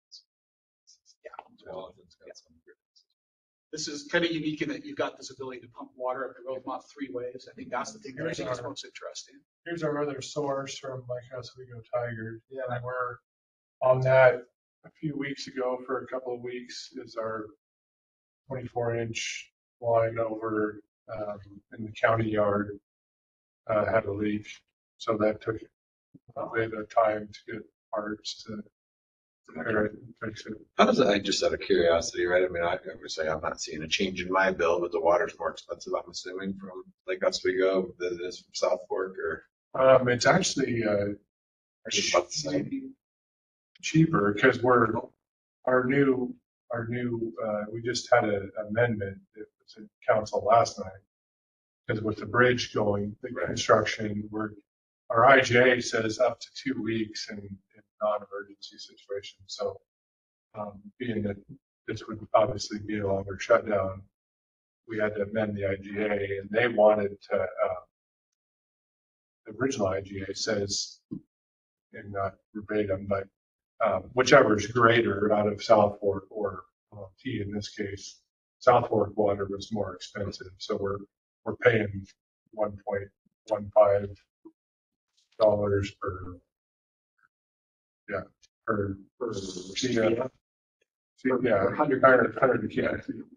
Yeah. This is kind of unique in that you've got this ability to pump water up the Rosemont three ways. I think that's the thing that I think is most interesting. Here's our other source from Lake Oswego Tiger. Yeah, and we're on that a few weeks ago for a couple of weeks is our twenty-four inch line over um, in the county yard uh, had a leak. So that took a bit of time to get parts to repair it and fix it. How does that, I just out of curiosity, right? I mean, I would say I'm not seeing a change in my bill, but the water's more expensive, I'm assuming, from Lake Oswego than it is from South Fork, or Um, it's actually uh, it's about the same. cheaper because we're our new our new uh, we just had an amendment that was in council last night because with the bridge going the Right. construction we're our I G A says up to two weeks in, in non-emergency situations. So, um, being that this would obviously be a longer shutdown, we had to amend the I G A, and they wanted to, uh, the original I G A says, and not verbatim, but um, whichever is greater out of South Fork or uh, T in this case, South Fork water was more expensive. So we're, we're paying one point one five dollars per, yeah, per, per, yeah, yeah, hundred, hundred, hundred, yeah.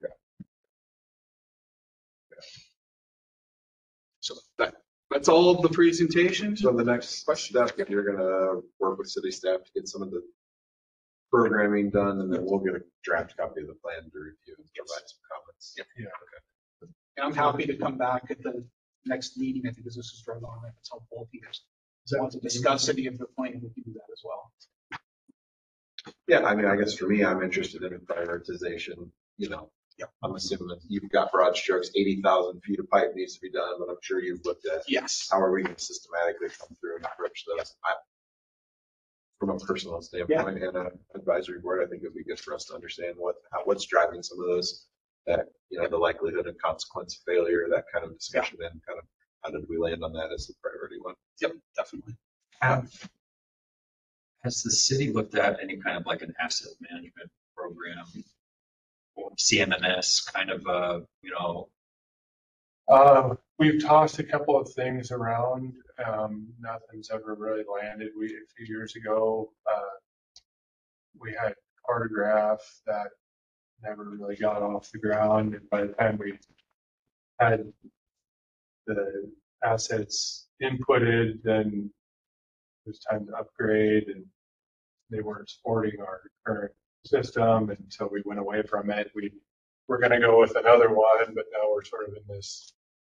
So that, that's all of the presentation. So the next step, you're gonna work with city staff to get some of the programming done, and then we'll get a draft copy of the plan to review and provide some comments. Yep. Yeah. And I'm happy to come back at the next meeting. I think this is right on. If it's helpful, if you guys want to discuss any of the plan, we can do that as well. Yeah, I mean, I guess for me, I'm interested in prioritization, you know. Yep. I'm assuming you've got broad strokes, eighty thousand feet of pipe needs to be done, but I'm sure you've looked at Yes. how are we going to systematically come through and approach those. I, from a personal standpoint and an advisory board, I think it'd be good for us to understand what, how, what's driving some of those, that, you know, the likelihood and consequence of failure, that kind of discussion, and kind of how did we land on that as the priority one? Yep, definitely. Have, has the city looked at any kind of like an asset management program or C M M S kind of, uh, you know, Um, we've tossed a couple of things around. Um, nothing's ever really landed. We, a few years ago, uh, we had Cartograph that never really got off the ground. And by the time we had the assets inputted, then it was time to upgrade, and they weren't supporting our current system. And so we went away from it. We were going to go with another one, but now we're sort of in this.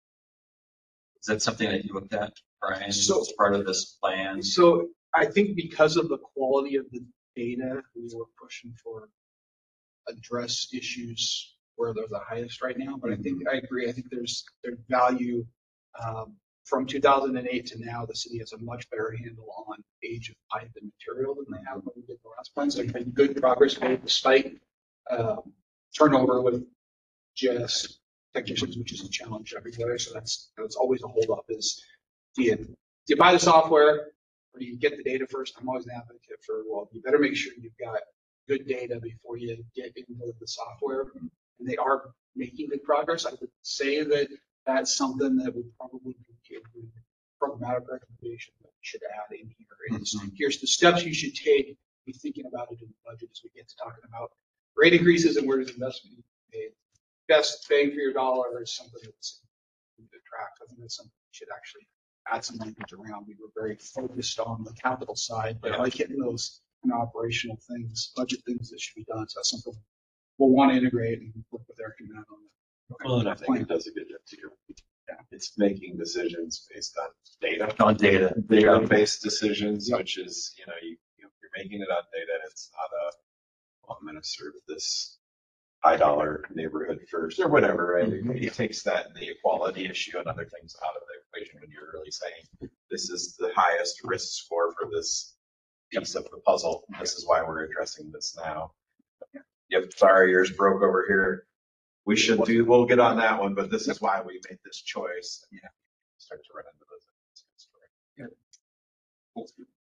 is that something that you looked at, Brian, So- as part of this plan? So I think because of the quality of the data, we were pushing for address issues where they're the highest right now. But I think, I agree, I think there's, there's value. Um, from two thousand eight to now, the city has a much better handle on age of pipe and material than they have when we did the last plan. So there's been good progress made despite um, turnover with G I S technicians, which is a challenge everywhere. So that's, that's always a holdup is, do you, do you buy the software or do you get the data first? I'm always an advocate for, well, you better make sure you've got good data before you get into the software. And they are making good progress. I would say that that's something that would probably be a programmatic recommendation that we should add in here. Is Mhm. here's the steps you should take. Be thinking about it in the budget as we get to talking about rate increases and where does investment need to be made. Best bang for your dollar is something that's to track. I think that's something we should actually add some language around. We were very focused on the capital side, but I like hitting those kind of operational things, budget things that should be done. So that's something we'll want to integrate and work with Eric and Matt on that. Well, and I think it does a good job too. Yeah, it's making decisions based on data. On data. Data-based decisions, which is, you know, you, you're making it on data. It's not a, well, I'm going to serve this high dollar neighborhood first or whatever, right? It, it takes that, the equality issue and other things out of the equation when you're really saying, this is the highest risk score for this piece of the puzzle. This is why we're addressing this now. Yep, sorry, yours broke over here. We should do, we'll get on that one, but this is why we made this choice. Yeah, start to run into those. Cool.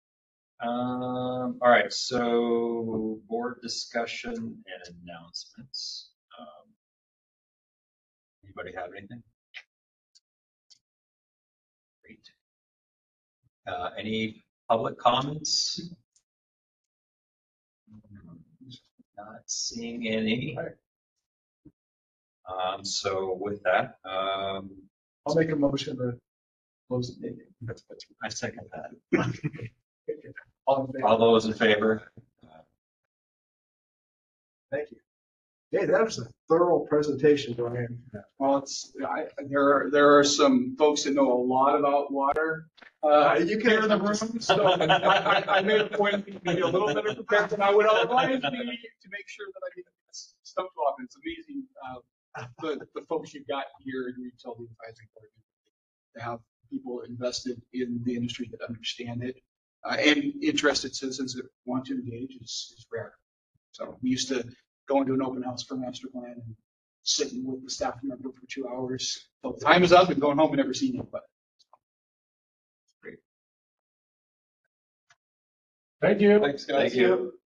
Um, all right, so board discussion and announcements. Um, anybody have anything? Great. Uh, any public comments? Not seeing any. Um, so with that, um, I'll make a motion to close the meeting. I second that. All in favor? All those in favor? Thank you. Hey, that was a thorough presentation, Brian. Well, it's, I, there are, there are some folks that know a lot about water. Uh, you can hear the room, so I, I, I made a point of being maybe a little better prepared than I would otherwise be to make sure that I didn't get stumped off. It's amazing, uh, the, the folks you've got here in your utility advisory board to have people invested in the industry that understand it. Uh, and interested citizens that want to engage is, is rare. So we used to go into an open house for master plan and sitting with the staff member for two hours. So time is up and going home and never seen anybody. Thank you. Thanks, guys. Thank you.